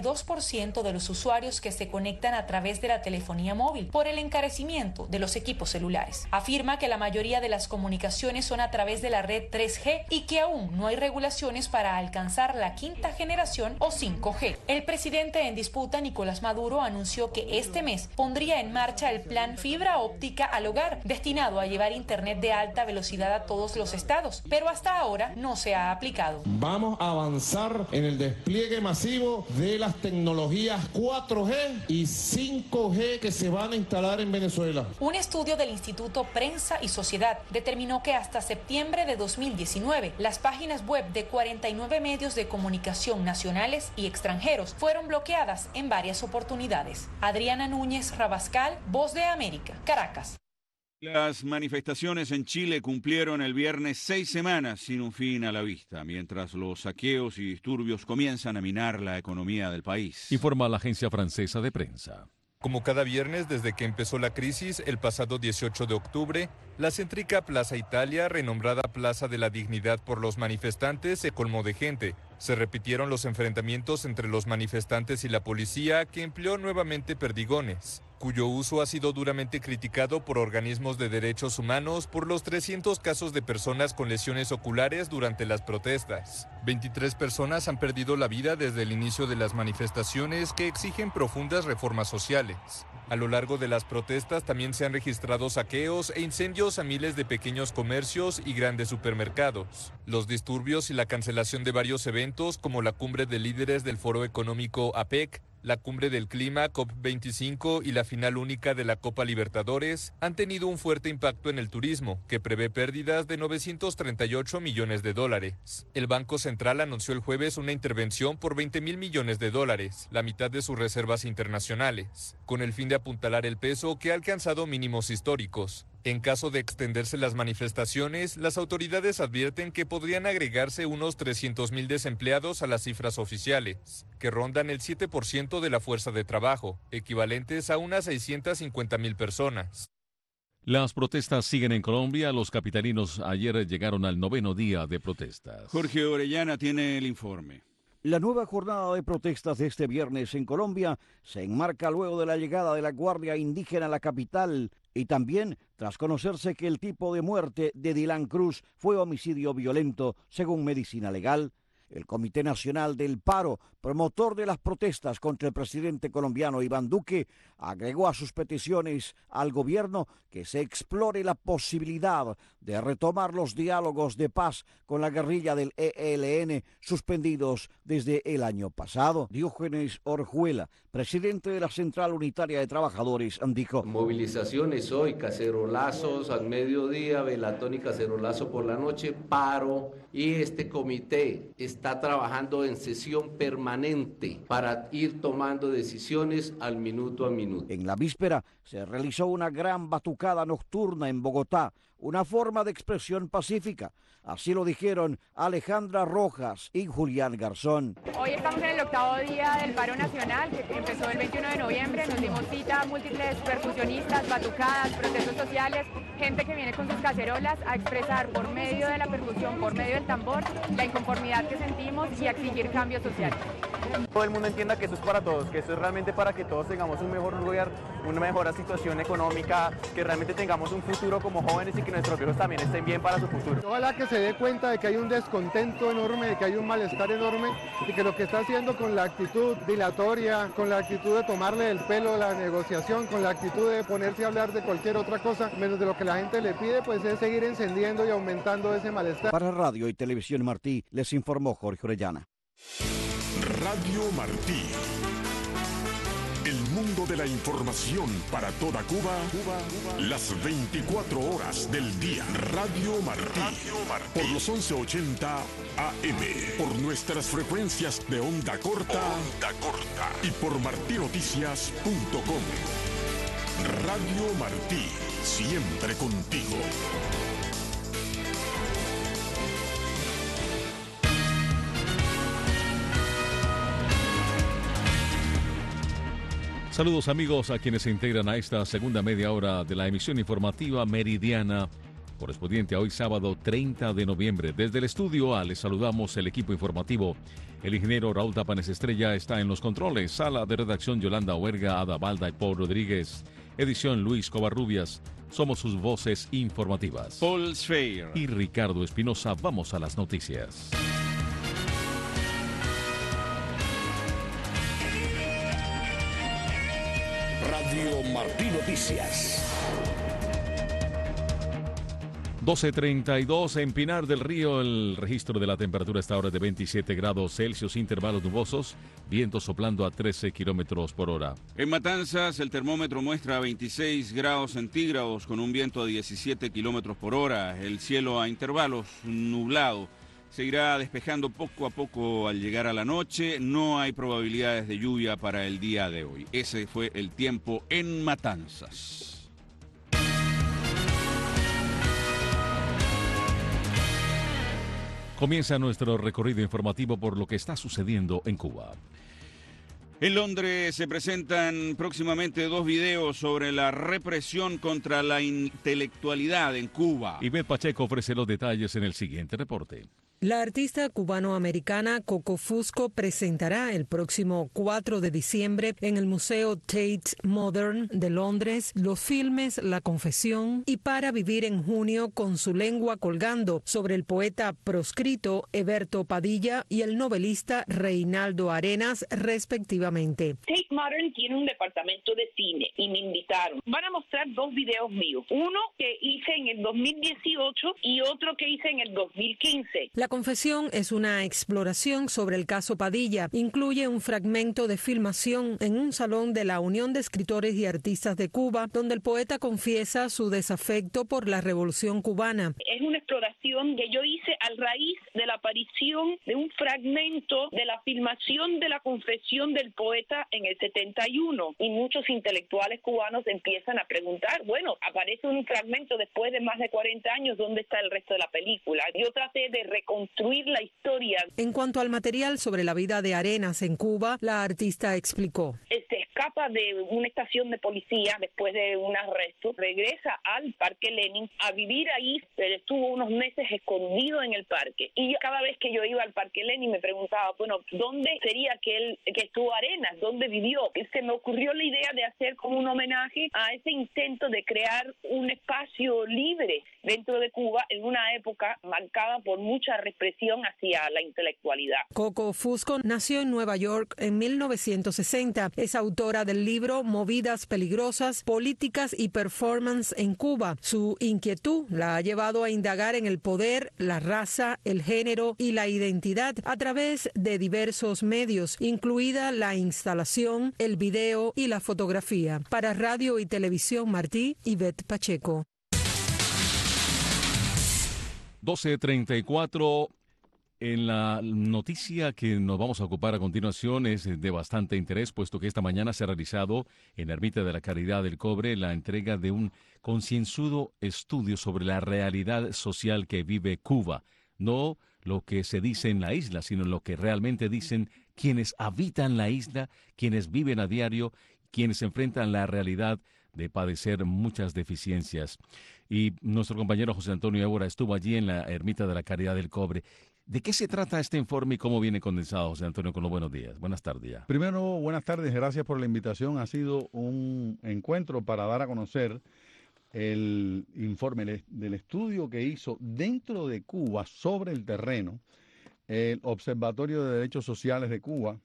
32% de los usuarios que se conectan a través de la telefonía móvil por el encarecimiento de los equipos celulares. Afirma que la mayoría de las comunicaciones son a través de la red 3G y que aún no hay regulaciones para alcanzar la 5ª generación o 5G. El presidente en disputa, Nicolás Maduro, anunció que este mes pondría en marcha el plan fibra óptica al hogar, destinado a llevar Internet de alta velocidad a todos los estados, pero hasta ahora no se ha aplicado. Vamos a avanzar en el despliegue masivo de las tecnologías 4G y 5G que se van a instalar en Venezuela. Un estudio del Instituto Prensa y Sociedad determinó que hasta septiembre de 2019 las páginas web de 49 medios de comunicación nacionales y extranjeros fueron bloqueadas en varias oportunidades. Adriana Núñez Rabascal, Voz de América, Caracas. Las manifestaciones en Chile cumplieron el viernes 6 semanas sin un fin a la vista, mientras los saqueos y disturbios comienzan a minar la economía del país. Informa la agencia francesa de prensa. Como cada viernes desde que empezó la crisis, el pasado 18 de octubre, la céntrica Plaza Italia, renombrada Plaza de la Dignidad por los manifestantes, se colmó de gente. Se repitieron los enfrentamientos entre los manifestantes y la policía, que empleó nuevamente perdigones, cuyo uso ha sido duramente criticado por organismos de derechos humanos por los 300 casos de personas con lesiones oculares durante las protestas. 23 personas han perdido la vida desde el inicio de las manifestaciones que exigen profundas reformas sociales. A lo largo de las protestas también se han registrado saqueos e incendios a miles de pequeños comercios y grandes supermercados. Los disturbios y la cancelación de varios eventos, como la cumbre de líderes del Foro Económico APEC, la cumbre del clima COP25 y la final única de la Copa Libertadores, han tenido un fuerte impacto en el turismo, que prevé pérdidas de 938 millones de dólares. El Banco Central anunció el jueves una intervención por 20.000 millones de dólares, la mitad de sus reservas internacionales, con el fin de apuntalar el peso que ha alcanzado mínimos históricos. En caso de extenderse las manifestaciones, las autoridades advierten que podrían agregarse unos 300.000 desempleados a las cifras oficiales, que rondan el 7% de la fuerza de trabajo, equivalentes a unas 650.000 personas. Las protestas siguen en Colombia. Los capitalinos ayer llegaron al 9º día de protestas. Jorge Orellana tiene el informe. La nueva jornada de protestas de este viernes en Colombia se enmarca luego de la llegada de la Guardia Indígena a la capital y también tras conocerse que el tipo de muerte de Dylan Cruz fue homicidio violento según Medicina Legal, El Comité Nacional del Paro, promotor de las protestas contra el presidente colombiano Iván Duque, agregó a sus peticiones al gobierno que se explore la posibilidad de retomar los diálogos de paz con la guerrilla del ELN suspendidos desde el año pasado. Diógenes Orjuela, presidente de la Central Unitaria de Trabajadores, dijo: movilizaciones hoy, cacerolazos al mediodía, velatón y cacerolazo por la noche, paro, y este comité está trabajando en sesión permanente para ir tomando decisiones al minuto a minuto. En la víspera se realizó una gran batucada nocturna en Bogotá, una forma de expresión pacífica. Así lo dijeron Alejandra Rojas y Julián Garzón. Hoy estamos en el 8º día del paro nacional, que empezó el 21 de noviembre. Nos dimos cita a múltiples percusionistas, batucadas, protestos sociales, gente que viene con sus cacerolas a expresar por medio de la percusión, por medio del tambor, la inconformidad que sentimos y a exigir cambios sociales. Todo el mundo entienda que eso es para todos, que eso es realmente para que todos tengamos un mejor lugar, una mejor situación económica, que realmente tengamos un futuro como jóvenes y que nuestros viejos también estén bien para su futuro. Ojalá que se dé cuenta de que hay un descontento enorme, de que hay un malestar enorme y que lo que está haciendo con la actitud dilatoria, con la actitud de tomarle el pelo a la negociación, con la actitud de ponerse a hablar de cualquier otra cosa, menos de lo que la gente le pide, pues es seguir encendiendo y aumentando ese malestar. Para Radio y Televisión Martí, les informó Jorge Orellana. Radio Martí. El mundo de la información para toda Cuba, las 24 horas del día. Radio Martí. Por los 1180 AM. Por nuestras frecuencias de onda corta. Y por martinoticias.com. Radio Martí. Siempre contigo. Saludos amigos a quienes se integran a esta segunda media hora de la emisión informativa meridiana correspondiente a hoy sábado 30 de noviembre. Desde el estudio A les saludamos el equipo informativo. El ingeniero Raúl Tapanes Estrella está en los controles. Sala de redacción Yolanda Huerga, Ada Balda y Paul Rodríguez. Edición Luis Covarrubias. Somos sus voces informativas. Paul Sfeir y Ricardo Espinosa. Vamos a las noticias. Radio Martí Noticias. 12:32 en Pinar del Río. El registro de la temperatura está ahora de 27 grados Celsius, intervalos nubosos, viento soplando a 13 kilómetros por hora. En Matanzas, el termómetro muestra 26 grados centígrados con un viento a 17 kilómetros por hora. El cielo a intervalos nublado. Se irá despejando poco a poco al llegar a la noche. No hay probabilidades de lluvia para el día de hoy. Ese fue el tiempo en Matanzas. Comienza nuestro recorrido informativo por lo que está sucediendo en Cuba. En Londres se presentan próximamente 2 videos sobre la represión contra la intelectualidad en Cuba. Ivette Pacheco ofrece los detalles en el siguiente reporte. La artista cubano-americana Coco Fusco presentará el próximo 4 de diciembre en el Museo Tate Modern de Londres los filmes La Confesión y Para vivir en junio con su lengua colgando sobre el poeta proscrito Eberto Padilla y el novelista Reinaldo Arenas, respectivamente. Tate Modern tiene un departamento de cine y me invitaron. Van a mostrar 2 videos míos, uno que hice en el 2018 y otro que hice en el 2015. La Confesión es una exploración sobre el caso Padilla. Incluye un fragmento de filmación en un salón de la Unión de Escritores y Artistas de Cuba, donde el poeta confiesa su desafecto por la Revolución cubana. Es una exploración que yo hice a raíz de la aparición de un fragmento de la filmación de la confesión del poeta en el 71. Y muchos intelectuales cubanos empiezan a preguntar, bueno, aparece un fragmento después de más de 40 años, ¿dónde está el resto de la película? Yo traté de reconstruir la historia. En cuanto al material sobre la vida de Arenas en Cuba, la artista explicó. Se escapa escapa de una estación de policía después de un arresto, regresa al Parque Lenin a vivir ahí. Él estuvo unos meses escondido en el parque. Y cada vez que yo iba al Parque Lenin me preguntaba, bueno, ¿dónde sería que estuvo Arenas? ¿Dónde vivió? Y se me ocurrió la idea de hacer como un homenaje a ese intento de crear un espacio libre dentro de Cuba en una época marcada por mucha represión hacia la intelectualidad. Coco Fusco nació en Nueva York en 1960. Es autora del libro Movidas peligrosas, políticas y performance en Cuba. Su inquietud la ha llevado a indagar en el poder, la raza, el género y la identidad a través de diversos medios, incluida la instalación, el video y la fotografía. Para Radio y Televisión Martí, Ivette Pacheco. 12:34. En la noticia que nos vamos a ocupar a continuación es de bastante interés, puesto que esta mañana se ha realizado en Ermita de la Caridad del Cobre la entrega de un concienzudo estudio sobre la realidad social que vive Cuba. No lo que se dice en la isla, sino lo que realmente dicen quienes habitan la isla, quienes viven a diario, quienes enfrentan la realidad de padecer muchas deficiencias. Y nuestro compañero José Antonio Évora estuvo allí en la Ermita de la Caridad del Cobre. ¿De qué se trata este informe y cómo viene condensado, José Antonio, con los buenos días? Buenas tardes ya. Primero, buenas tardes, gracias por la invitación. Ha sido un encuentro para dar a conocer el informe del estudio que hizo dentro de Cuba sobre el terreno el Observatorio de Derechos Sociales de Cuba,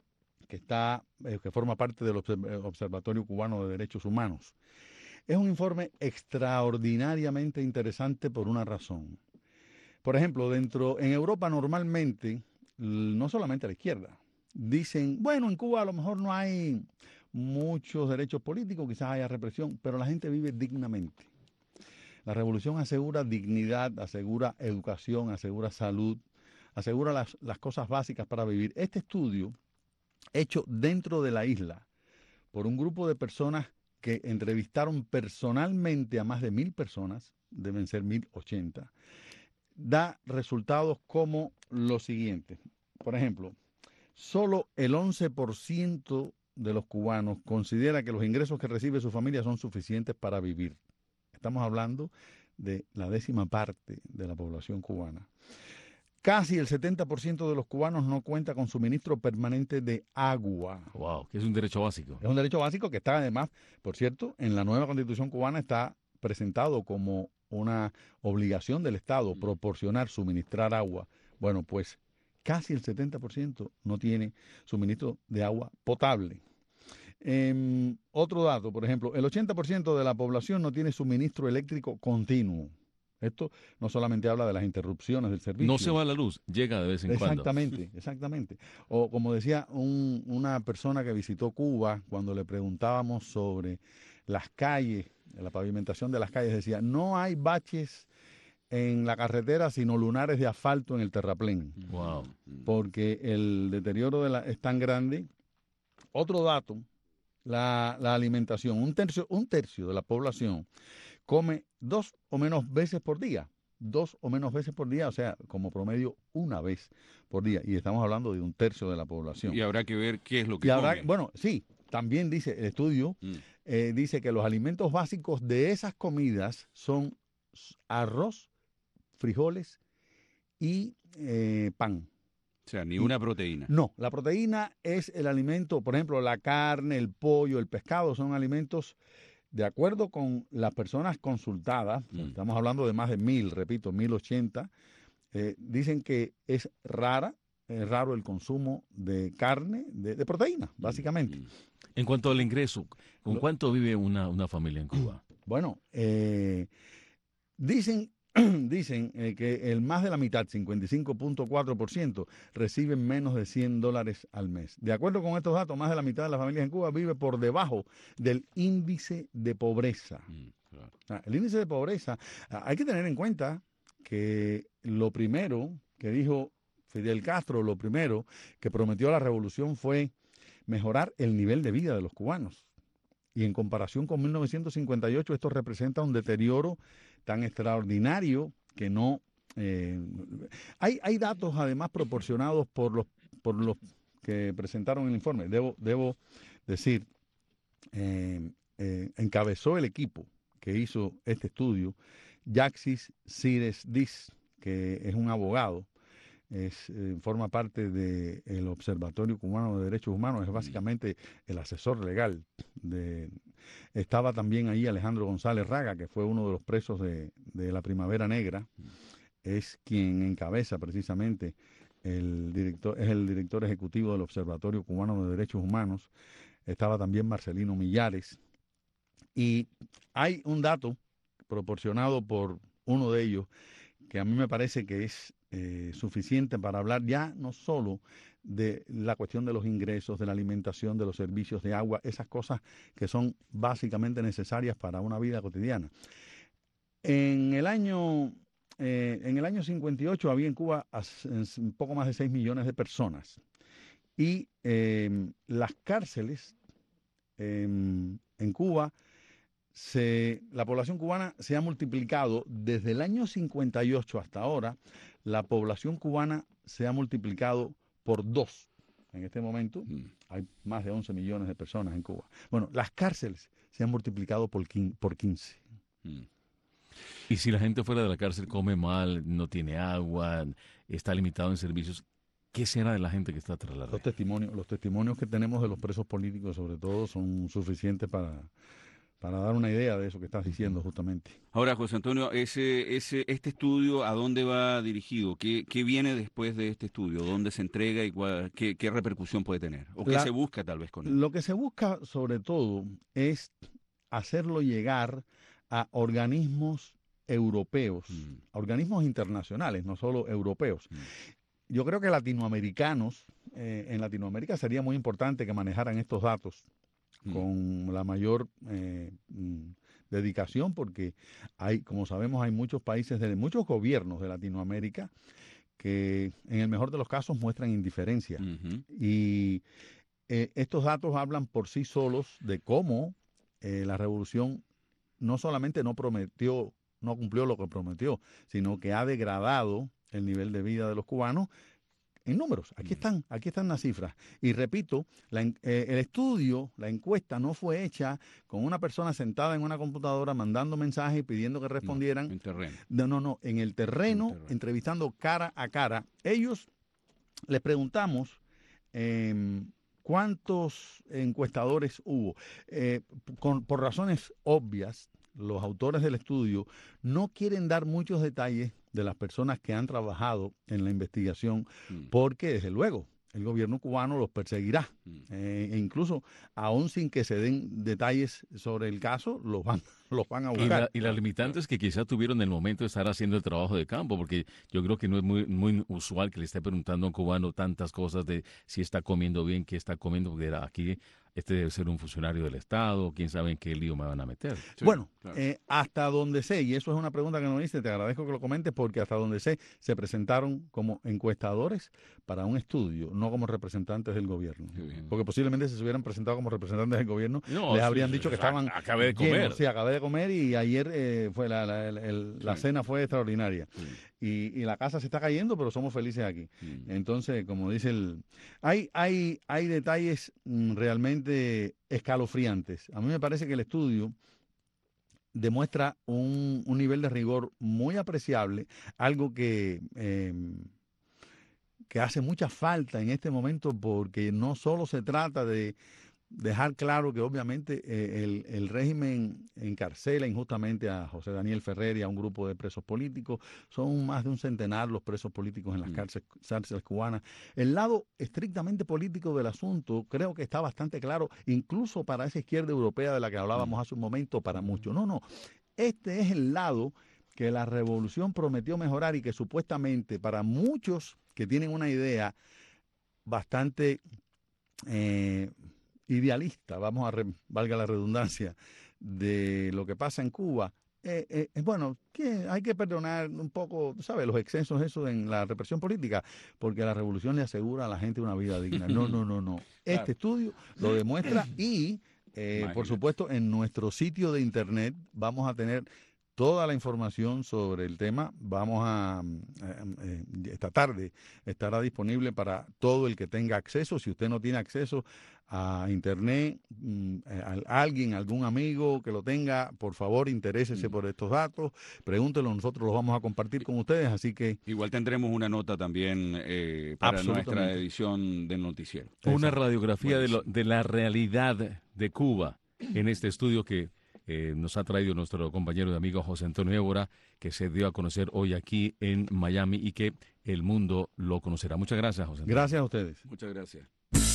que forma parte del Observatorio Cubano de Derechos Humanos. Es un informe extraordinariamente interesante por una razón. Por ejemplo, en Europa normalmente, no solamente a la izquierda, dicen, bueno, en Cuba a lo mejor no hay muchos derechos políticos, quizás haya represión, pero la gente vive dignamente. La revolución asegura dignidad, asegura educación, asegura salud, asegura las cosas básicas para vivir. Este estudio, hecho dentro de la isla por un grupo de personas que entrevistaron personalmente a más de 1,000 personas, deben ser 1,080, da resultados como lo siguiente. Por ejemplo, solo el 11% de los cubanos considera que los ingresos que recibe su familia son suficientes para vivir. Estamos hablando de la 10ª parte de la población cubana. Casi el 70% de los cubanos no cuenta con suministro permanente de agua. Wow, que es un derecho básico. Es un derecho básico que está además, por cierto, en la nueva Constitución cubana está presentado como una obligación del Estado proporcionar, suministrar agua. Bueno, pues casi el 70% no tiene suministro de agua potable. Otro dato, por ejemplo, el 80% de la población no tiene suministro eléctrico continuo. Esto no solamente habla de las interrupciones del servicio. No se va la luz, llega de vez en cuando. Exactamente. O como decía una persona que visitó Cuba, cuando le preguntábamos sobre las calles, la pavimentación de las calles, decía, no hay baches en la carretera, sino lunares de asfalto en el terraplén. Wow. Porque el deterioro es tan grande. Otro dato, la alimentación. Un tercio de la población come 2 o menos veces por día. 2 o menos veces por día, o sea, como promedio 1 vez por día. Y estamos hablando de un tercio de la población. Y habrá que ver qué es lo que comen. Bueno, sí, también dice el estudio, dice que los alimentos básicos de esas comidas son arroz, frijoles y pan. O sea, ni una proteína. No, la proteína es el alimento, por ejemplo, la carne, el pollo, el pescado, son alimentos, de acuerdo con las personas consultadas, estamos hablando de más de 1,000, repito, 1,080, dicen que es raro el consumo de carne, de proteína, básicamente. En cuanto al ingreso, ¿con cuánto vive una familia en Cuba? Bueno, dicen que el más de la mitad, 55.4%, reciben menos de $100 al mes. De acuerdo con estos datos, más de la mitad de las familias en Cuba vive por debajo del índice de pobreza. Claro. El índice de pobreza, hay que tener en cuenta que lo primero que dijo Fidel Castro, lo primero que prometió la revolución fue mejorar el nivel de vida de los cubanos. Y en comparación con 1958, esto representa un deterioro tan extraordinario que no... Hay datos además proporcionados por los que presentaron el informe. Debo decir encabezó el equipo que hizo este estudio Yaxis Cires-Diz, que es un abogado, forma parte del Observatorio Cubano de Derechos Humanos, es básicamente el asesor legal. Estaba también ahí Alejandro González Raga, que fue uno de los presos de la Primavera Negra, es quien encabeza precisamente es el director ejecutivo del Observatorio Cubano de Derechos Humanos. Estaba también Marcelino Millares. Y hay un dato proporcionado por uno de ellos que a mí me parece que es suficiente para hablar ya no solo de la cuestión de los ingresos, de la alimentación, de los servicios de agua, esas cosas que son básicamente necesarias para una vida cotidiana. En el año 58 había en Cuba un poco más de 6 millones de personas y las cárceles en Cuba, la población cubana se ha multiplicado desde el año 58 hasta ahora. La población cubana se ha multiplicado por 2. En este momento hay más de 11 millones de personas en Cuba. Bueno, las cárceles se han multiplicado por 15. Y si la gente fuera de la cárcel come mal, no tiene agua, está limitado en servicios, ¿qué será de la gente que está tras la reja? Los testimonios que tenemos de los presos políticos, sobre todo, son suficientes para dar una idea de eso que estás diciendo justamente. Ahora, José Antonio, este estudio, ¿a dónde va dirigido? ¿Qué viene después de este estudio? ¿Dónde se entrega y qué repercusión puede tener? ¿O qué se busca tal vez con él? Lo que se busca, sobre todo, es hacerlo llegar a organismos europeos, a organismos internacionales, no solo europeos. Yo creo que latinoamericanos, en Latinoamérica sería muy importante que manejaran estos datos con la mayor dedicación, porque como sabemos, hay muchos países, muchos gobiernos de Latinoamérica que en el mejor de los casos muestran indiferencia. Y estos datos hablan por sí solos de cómo la revolución no solamente no cumplió lo que prometió, sino que ha degradado el nivel de vida de los cubanos en números. Aquí están las cifras. Y repito, el estudio, la encuesta no fue hecha con una persona sentada en una computadora mandando mensajes y pidiendo que respondieran. En terreno. No, en el terreno, entrevistando cara a cara. Ellos les preguntamos cuántos encuestadores hubo. Por razones obvias, los autores del estudio no quieren dar muchos detalles de las personas que han trabajado en la investigación, porque desde luego el gobierno cubano los perseguirá. E incluso, aún sin que se den detalles sobre el caso, los van a buscar. Y las limitantes que quizás tuvieron en el momento de estar haciendo el trabajo de campo, porque yo creo que no es muy usual que le esté preguntando a un cubano tantas cosas de si está comiendo bien, qué está comiendo, porque aquí debe ser un funcionario del Estado, quién sabe en qué lío me van a meter. Sí, bueno, claro. Hasta donde sé, y eso es una pregunta que no hice, te agradezco que lo comentes, porque hasta donde sé, se presentaron como encuestadores para un estudio, no como representantes del gobierno. Porque posiblemente si se hubieran presentado como representantes del gobierno, les habrían dicho que estaban acabé de comer. Llenos. Sí, acabé de comer y ayer fue la cena fue extraordinaria. Y la casa se está cayendo, pero somos felices aquí. Entonces, como dice hay detalles realmente escalofriantes. A mí me parece que el estudio demuestra un nivel de rigor muy apreciable, algo que hace mucha falta en este momento, porque no solo se trata de dejar claro que obviamente el régimen encarcela injustamente a José Daniel Ferrer y a un grupo de presos políticos. Son más de un centenar los presos políticos en las cárceles cubanas. El lado estrictamente político del asunto creo que está bastante claro, incluso para esa izquierda europea de la que hablábamos hace un momento, para muchos. No, este es el lado que la revolución prometió mejorar y que supuestamente para muchos que tienen una idea bastante idealista, valga la redundancia, de lo que pasa en Cuba, bueno, que hay que perdonar un poco, ¿sabes?, los excesos eso en la represión política, porque la revolución le asegura a la gente una vida digna. No. Este estudio lo demuestra y, por supuesto, en nuestro sitio de internet vamos a tener toda la información sobre el tema. Esta tarde estará disponible para todo el que tenga acceso. Si usted no tiene acceso a internet, alguien, algún amigo que lo tenga, por favor, interésese por estos datos, pregúntelo, nosotros los vamos a compartir con ustedes, así que... Igual tendremos una nota también para nuestra edición del noticiero. Una radiografía de la realidad de Cuba en este estudio que nos ha traído nuestro compañero y amigo José Antonio Évora, que se dio a conocer hoy aquí en Miami y que el mundo lo conocerá. Muchas gracias, José Antonio. Gracias a ustedes. Muchas gracias.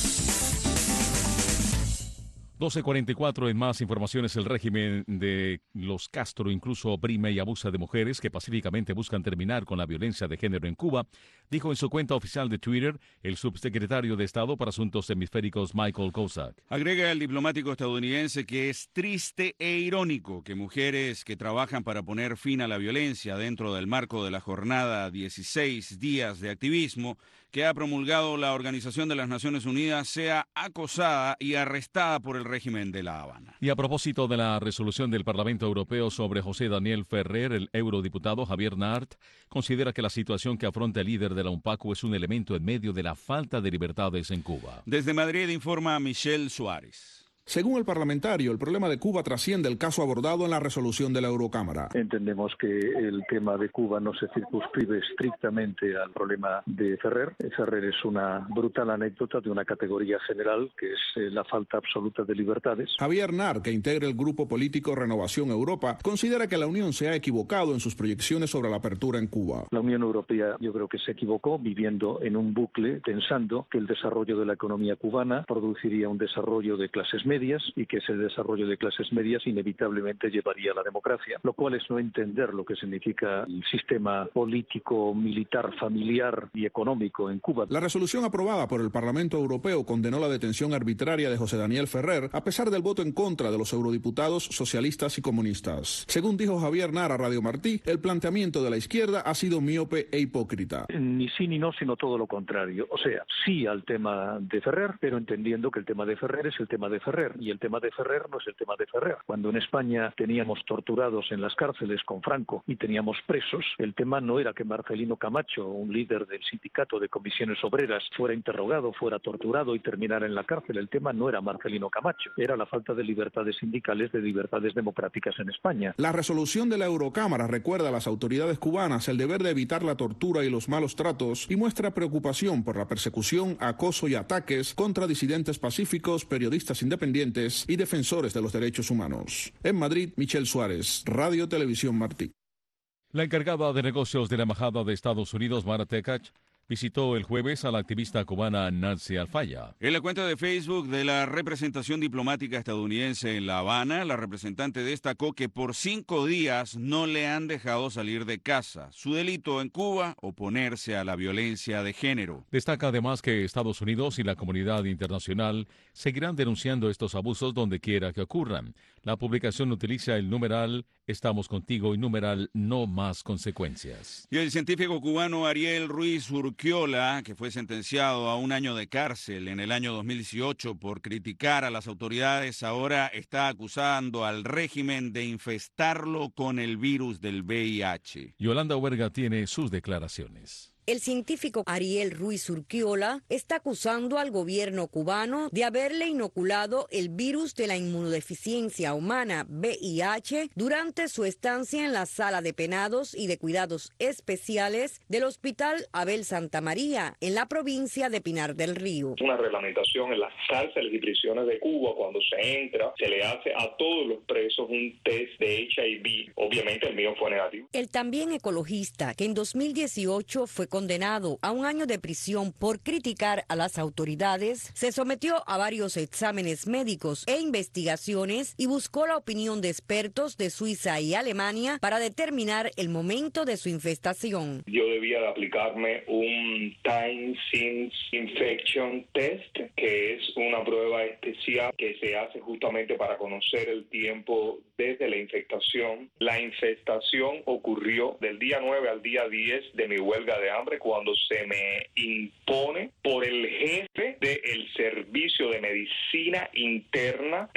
12:44 en más informaciones. El régimen de los Castro incluso oprime y abusa de mujeres que pacíficamente buscan terminar con la violencia de género en Cuba, dijo en su cuenta oficial de Twitter el subsecretario de Estado para Asuntos Hemisféricos Michael Kozak. Agrega el diplomático estadounidense que es triste e irónico que mujeres que trabajan para poner fin a la violencia dentro del marco de la jornada 16 días de activismo que ha promulgado la Organización de las Naciones Unidas sea acosada y arrestada por el régimen de La Habana. Y a propósito de la resolución del Parlamento Europeo sobre José Daniel Ferrer, el eurodiputado Javier Nart considera que la situación que afronta el líder de la UNPACU es un elemento en medio de la falta de libertades en Cuba. Desde Madrid informa Michelle Suárez. Según el parlamentario, el problema de Cuba trasciende el caso abordado en la resolución de la Eurocámara. Entendemos que el tema de Cuba no se circunscribe estrictamente al problema de Ferrer. Ferrer es una brutal anécdota de una categoría general, que es la falta absoluta de libertades. Javier Nart, que integra el grupo político Renovación Europa, considera que la Unión se ha equivocado en sus proyecciones sobre la apertura en Cuba. La Unión Europea yo creo que se equivocó viviendo en un bucle, pensando que el desarrollo de la economía cubana produciría un desarrollo de clases medias y que ese desarrollo de clases medias inevitablemente llevaría a la democracia, lo cual es no entender lo que significa el sistema político, militar, familiar y económico en Cuba. La resolución aprobada por el Parlamento Europeo condenó la detención arbitraria de José Daniel Ferrer, a pesar del voto en contra de los eurodiputados socialistas y comunistas. Según dijo Javier Nart a Radio Martí, el planteamiento de la izquierda ha sido miope e hipócrita. Ni sí ni no, sino todo lo contrario. O sea, sí al tema de Ferrer, pero entendiendo que el tema de Ferrer es el tema de Ferrer. Y el tema de Ferrer no es el tema de Ferrer. Cuando en España teníamos torturados en las cárceles con Franco y teníamos presos, el tema no era que Marcelino Camacho, un líder del sindicato de comisiones obreras, fuera interrogado, fuera torturado y terminara en la cárcel. El tema no era Marcelino Camacho, era la falta de libertades sindicales, de libertades democráticas en España. La resolución de la Eurocámara recuerda a las autoridades cubanas el deber de evitar la tortura y los malos tratos y muestra preocupación por la persecución, acoso y ataques contra disidentes pacíficos, periodistas independientes y defensores de los derechos humanos. En Madrid, Michelle Suárez, Radio Televisión Martí. La encargada de negocios de la Embajada de Estados Unidos, Mara Tekach, visitó el jueves a la activista cubana Nancy Alfaya. En la cuenta de Facebook de la representación diplomática estadounidense en La Habana, la representante destacó que por 5 días no le han dejado salir de casa. Su delito en Cuba, oponerse a la violencia de género. Destaca además que Estados Unidos y la comunidad internacional seguirán denunciando estos abusos donde quiera que ocurran. La publicación utiliza el numeral Estamos contigo y numeral No más consecuencias. Y el científico cubano Ariel Ruiz Urquiola, que fue sentenciado a 1 año de cárcel en el año 2018 por criticar a las autoridades, ahora está acusando al régimen de infestarlo con el virus del VIH. Yolanda Huerga tiene sus declaraciones. El científico Ariel Ruiz Urquiola está acusando al gobierno cubano de haberle inoculado el virus de la inmunodeficiencia humana VIH durante su estancia en la sala de penados y de cuidados especiales del Hospital Abel Santa María en la provincia de Pinar del Río. Una reglamentación en las cárceles y prisiones de Cuba. Cuando se entra, se le hace a todos los presos un test de HIV. Obviamente el mío fue negativo. El también ecologista, que en 2018 fue condenado a 1 año de prisión por criticar a las autoridades, se sometió a varios exámenes médicos e investigaciones y buscó la opinión de expertos de Suiza y Alemania para determinar el momento de su infestación. Yo debía de aplicarme un Time Since Infection Test, que es una prueba especial que se hace justamente para conocer el tiempo desde la infestación. La infestación ocurrió del día 9 al día 10 de mi huelga de hambre, cuando se me impone por el jefe del servicio de medicina interna del hospital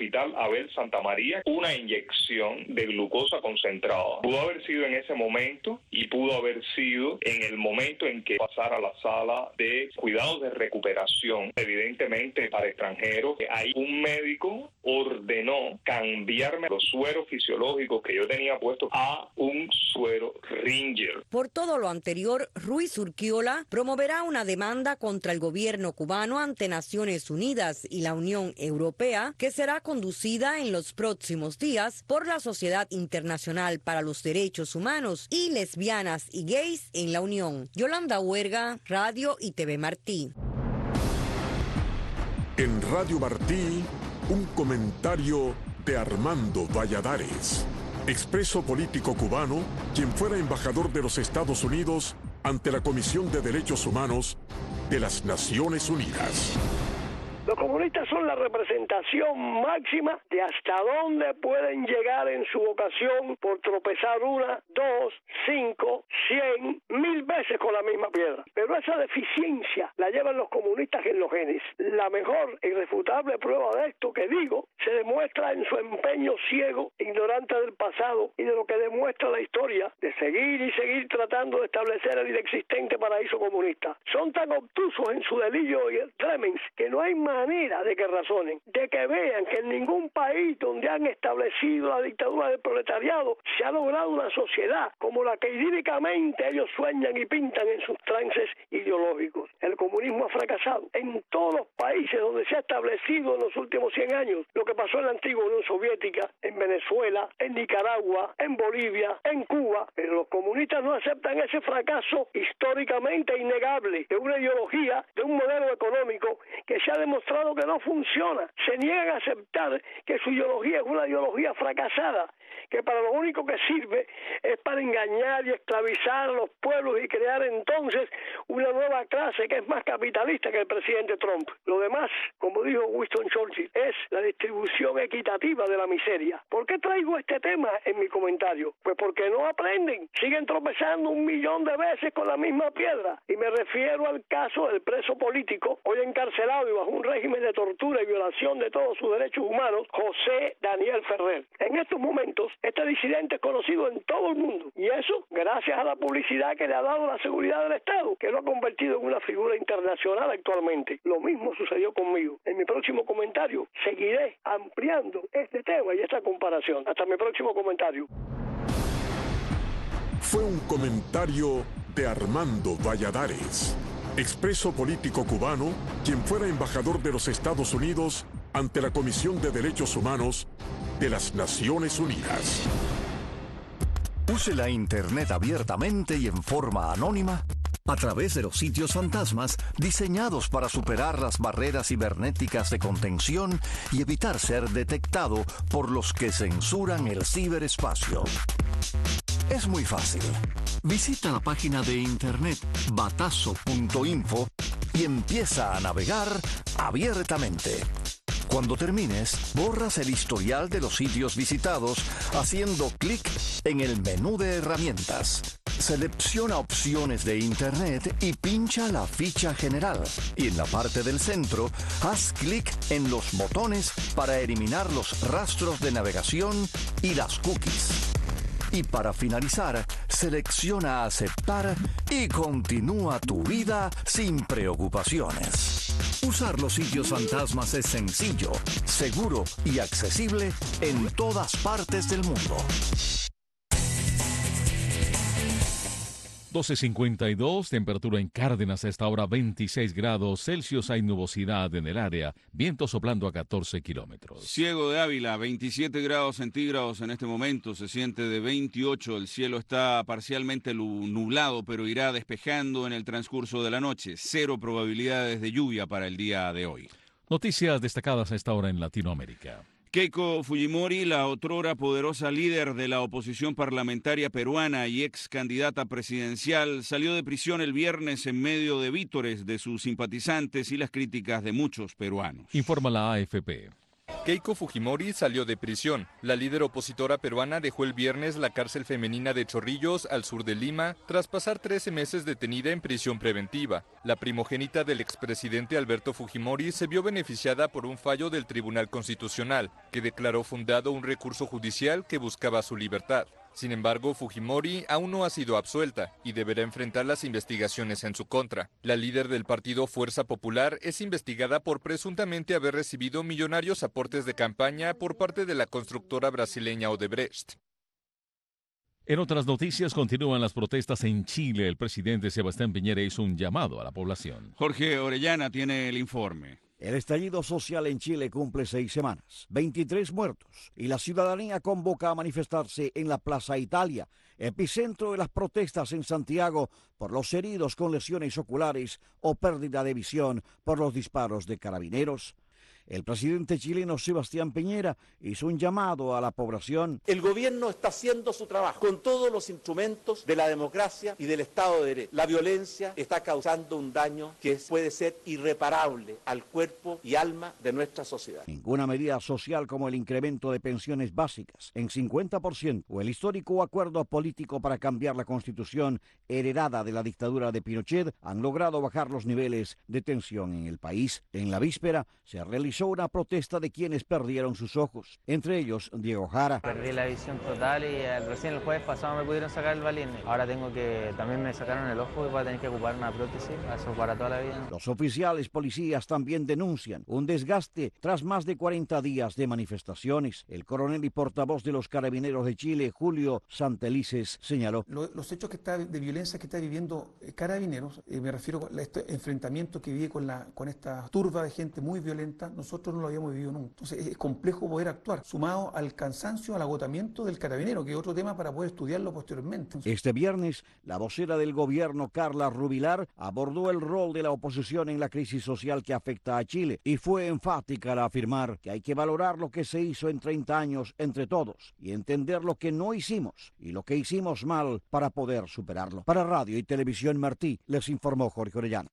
Hospital Abel Santa María una inyección de glucosa concentrada. Pudo haber sido en ese momento y pudo haber sido en el momento en que pasara a la sala de cuidados de recuperación. Evidentemente, para extranjeros, ahí un médico ordenó cambiarme los sueros fisiológicos que yo tenía puestos a un suero Ringer. Por todo lo anterior, Ruiz Urquiola promoverá una demanda contra el gobierno cubano ante Naciones Unidas y la Unión Europea, que será conducida en los próximos días por la Sociedad Internacional para los Derechos Humanos y Lesbianas y Gays en la Unión. Yolanda Huerga, Radio y TV Martí. En Radio Martí, un comentario de Armando Valladares, expreso político cubano, quien fuera embajador de los Estados Unidos ante la Comisión de Derechos Humanos de las Naciones Unidas. Los comunistas son la representación máxima de hasta dónde pueden llegar en su vocación por tropezar 1, 2, 5, 100, 1000 veces con la misma piedra. Pero esa deficiencia la llevan los comunistas en los genes. La mejor e irrefutable prueba de esto que digo se demuestra en su empeño ciego, ignorante del pasado y de lo que demuestra la historia de seguir y seguir tratando de establecer el inexistente paraíso comunista. Son tan obtusos en su delirio y tremens que no hay manera de que razonen, de que vean que en ningún país donde han establecido la dictadura del proletariado se ha logrado una sociedad como la que idílicamente ellos sueñan y pintan en sus trances ideológicos. El comunismo ha fracasado en todos los países donde se ha establecido en los últimos 100 años, lo que pasó en la antigua Unión Soviética, en Venezuela, en Nicaragua, en Bolivia, en Cuba, pero los comunistas no aceptan ese fracaso históricamente innegable de una ideología, de un modelo económico que se ha demostrado que no funciona. Se niegan a aceptar que su ideología es una ideología fracasada, que para lo único que sirve es para engañar y esclavizar a los pueblos y crear entonces una nueva clase que es más capitalista que el presidente Trump. Lo demás, como dijo Winston Churchill, es la distribución equitativa de la miseria. ¿Por qué traigo este tema en mi comentario? Pues porque no aprenden, siguen tropezando 1.000.000 de veces con la misma piedra. Y me refiero al caso del preso político, hoy encarcelado y bajo un régimen de tortura y violación de todos sus derechos humanos, José Daniel Ferrer. En estos momentos, este disidente es conocido en todo el mundo, y eso gracias a la publicidad que le ha dado la seguridad del Estado, que lo ha convertido en una figura internacional actualmente. Lo mismo sucedió conmigo. En mi próximo comentario seguiré ampliando este tema y esta comparación. Hasta mi próximo comentario. Fue un comentario de Armando Valladares, expreso político cubano, quien fuera embajador de los Estados Unidos ante la Comisión de Derechos Humanos de las Naciones Unidas. Use la Internet abiertamente y en forma anónima a través de los sitios fantasmas diseñados para superar las barreras cibernéticas de contención y evitar ser detectado por los que censuran el ciberespacio. Es muy fácil. Visita la página de internet batazo.info y empieza a navegar abiertamente. Cuando termines, borras el historial de los sitios visitados haciendo clic en el menú de herramientas. Selecciona opciones de Internet y pincha la ficha general. Y en la parte del centro, haz clic en los botones para eliminar los rastros de navegación y las cookies. Y para finalizar, selecciona aceptar y continúa tu vida sin preocupaciones. Usar los sitios fantasmas es sencillo, seguro y accesible en todas partes del mundo. 12:52, temperatura en Cárdenas a esta hora 26 grados Celsius, hay nubosidad en el área, viento soplando a 14 kilómetros. Ciego de Ávila, 27 grados centígrados en este momento, se siente de 28, el cielo está parcialmente nublado, pero irá despejando en el transcurso de la noche, 0 probabilidades de lluvia para el día de hoy. Noticias destacadas a esta hora en Latinoamérica. Keiko Fujimori, la otrora poderosa líder de la oposición parlamentaria peruana y ex candidata presidencial, salió de prisión el viernes en medio de vítores de sus simpatizantes y las críticas de muchos peruanos. Informa la AFP. Keiko Fujimori salió de prisión. La líder opositora peruana dejó el viernes la cárcel femenina de Chorrillos, al sur de Lima, tras pasar 13 meses detenida en prisión preventiva. La primogénita del expresidente Alberto Fujimori se vio beneficiada por un fallo del Tribunal Constitucional, que declaró fundado un recurso judicial que buscaba su libertad. Sin embargo, Fujimori aún no ha sido absuelta y deberá enfrentar las investigaciones en su contra. La líder del partido Fuerza Popular es investigada por presuntamente haber recibido millonarios aportes de campaña por parte de la constructora brasileña Odebrecht. En otras noticias, continúan las protestas en Chile. El presidente Sebastián Piñera hizo un llamado a la población. Jorge Orellana tiene el informe. El estallido social en Chile cumple 6 semanas, 23 muertos, y la ciudadanía convoca a manifestarse en la Plaza Italia, epicentro de las protestas en Santiago por los heridos con lesiones oculares o pérdida de visión por los disparos de carabineros. El presidente chileno Sebastián Piñera hizo un llamado a la población. El gobierno está haciendo su trabajo con todos los instrumentos de la democracia y del Estado de Derecho. La violencia está causando un daño que puede ser irreparable al cuerpo y alma de nuestra sociedad. Ninguna medida social como el incremento de pensiones básicas en 50% o el histórico acuerdo político para cambiar la Constitución heredada de la dictadura de Pinochet han logrado bajar los niveles de tensión en el país. En la víspera se realizó una protesta de quienes perdieron sus ojos, entre ellos Diego Jara. Perdí la visión total y recién el jueves pasado me pudieron sacar el balín. Ahora también me sacaron el ojo y voy a tener que ocupar una prótesis, eso para toda la vida. Los oficiales policías también denuncian un desgaste tras más de 40 días de manifestaciones. El coronel y portavoz de los Carabineros de Chile, Julio Santelices, señaló. Los hechos de violencia que está viviendo Carabineros, me refiero a este enfrentamiento que vive con esta turba de gente muy violenta, nosotros no lo habíamos vivido nunca. Entonces es complejo poder actuar, sumado al cansancio, al agotamiento del carabinero, que es otro tema para poder estudiarlo posteriormente. Este viernes, la vocera del gobierno, Carla Rubilar, abordó el rol de la oposición en la crisis social que afecta a Chile y fue enfática al afirmar que hay que valorar lo que se hizo en 30 años entre todos y entender lo que no hicimos y lo que hicimos mal para poder superarlo. Para Radio y Televisión Martí, les informó Jorge Orellana.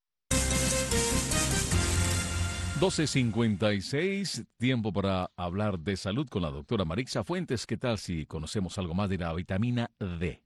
12:56, tiempo para hablar de salud con la doctora Marixa Fuentes. ¿Qué tal si conocemos algo más de la vitamina D?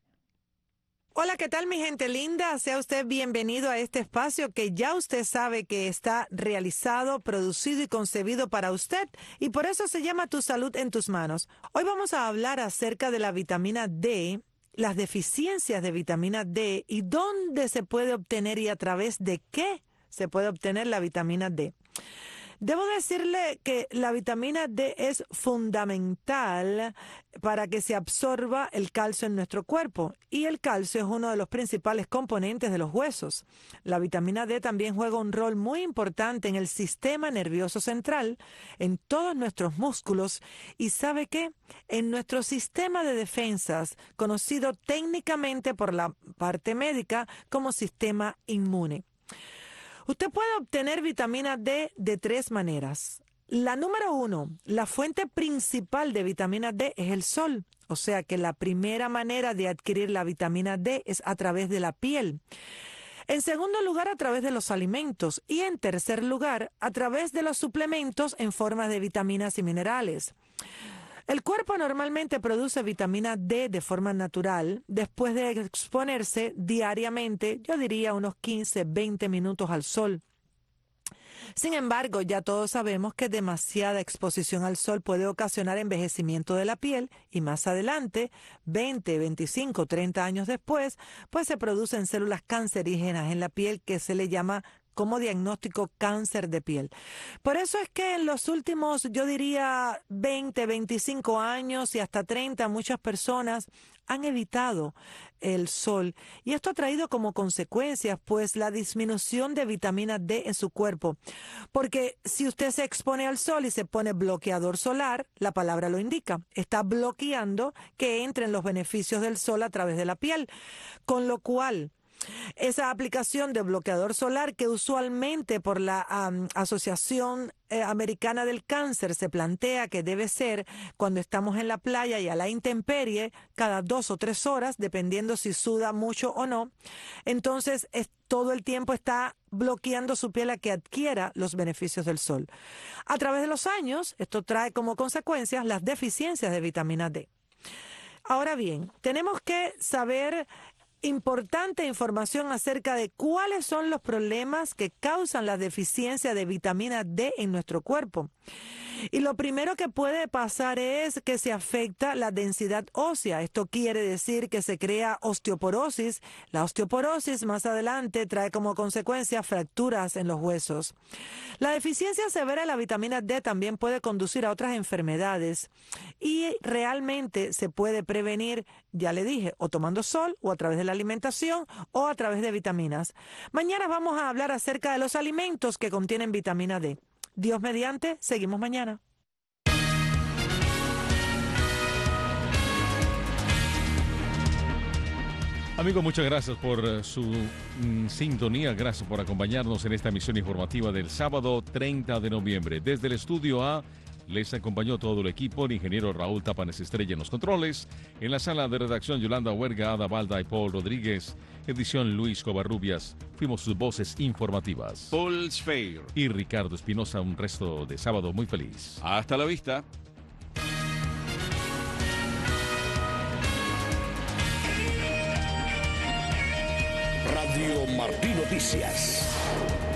Hola, ¿qué tal mi gente linda? Sea usted bienvenido a este espacio que ya usted sabe que está realizado, producido y concebido para usted y por eso se llama Tu Salud en Tus Manos. Hoy vamos a hablar acerca de la vitamina D, las deficiencias de vitamina D y dónde se puede obtener y a través de qué se puede obtener la vitamina D. Debo decirle que la vitamina D es fundamental para que se absorba el calcio en nuestro cuerpo y el calcio es uno de los principales componentes de los huesos. La vitamina D también juega un rol muy importante en el sistema nervioso central, en todos nuestros músculos y ¿sabe qué? En nuestro sistema de defensas, conocido técnicamente por la parte médica como sistema inmune. Usted puede obtener vitamina D de 3 maneras. La número 1, la fuente principal de vitamina D es el sol. O sea que la primera manera de adquirir la vitamina D es a través de la piel. En segundo lugar, a través de los alimentos. Y en tercer lugar, a través de los suplementos en forma de vitaminas y minerales. El cuerpo normalmente produce vitamina D de forma natural después de exponerse diariamente, yo diría unos 15-20 minutos al sol. Sin embargo, ya todos sabemos que demasiada exposición al sol puede ocasionar envejecimiento de la piel y más adelante, 20, 25, 30 años después, pues se producen células cancerígenas en la piel que se le llama como diagnóstico cáncer de piel. Por eso es que en los últimos, yo diría, 20, 25 años y hasta 30, muchas personas han evitado el sol. Y esto ha traído como consecuencias, pues, la disminución de vitamina D en su cuerpo. Porque si usted se expone al sol y se pone bloqueador solar, la palabra lo indica, está bloqueando que entren los beneficios del sol a través de la piel. Con lo cual, Esa aplicación de bloqueador solar que usualmente por la Asociación Americana del Cáncer se plantea que debe ser cuando estamos en la playa y a la intemperie cada 2 o 3 horas, dependiendo si suda mucho o no. Entonces todo el tiempo está bloqueando su piel a que adquiera los beneficios del sol. A través de los años, esto trae como consecuencias las deficiencias de vitamina D. Ahora bien, tenemos que saber importante información acerca de cuáles son los problemas que causan la deficiencia de vitamina D en nuestro cuerpo. Y lo primero que puede pasar es que se afecta la densidad ósea. Esto quiere decir que se crea osteoporosis. La osteoporosis más adelante trae como consecuencia fracturas en los huesos. La deficiencia severa de la vitamina D también puede conducir a otras enfermedades y realmente se puede prevenir, ya le dije, o tomando sol o a través de la alimentación o a través de vitaminas. Mañana vamos a hablar acerca de los alimentos que contienen vitamina D. Dios mediante, seguimos mañana. Amigos, muchas gracias por su sintonía, gracias por acompañarnos en esta emisión informativa del sábado 30 de noviembre. Desde el estudio A les acompañó todo el equipo, el ingeniero Raúl Tapanes Estrella en los controles, en la sala de redacción Yolanda Huerga, Ada Balda y Paul Rodríguez, edición Luis Covarrubias, fuimos sus voces informativas. Paul Sfeir y Ricardo Espinosa, un resto de sábado muy feliz. Hasta la vista. Radio Martí Noticias.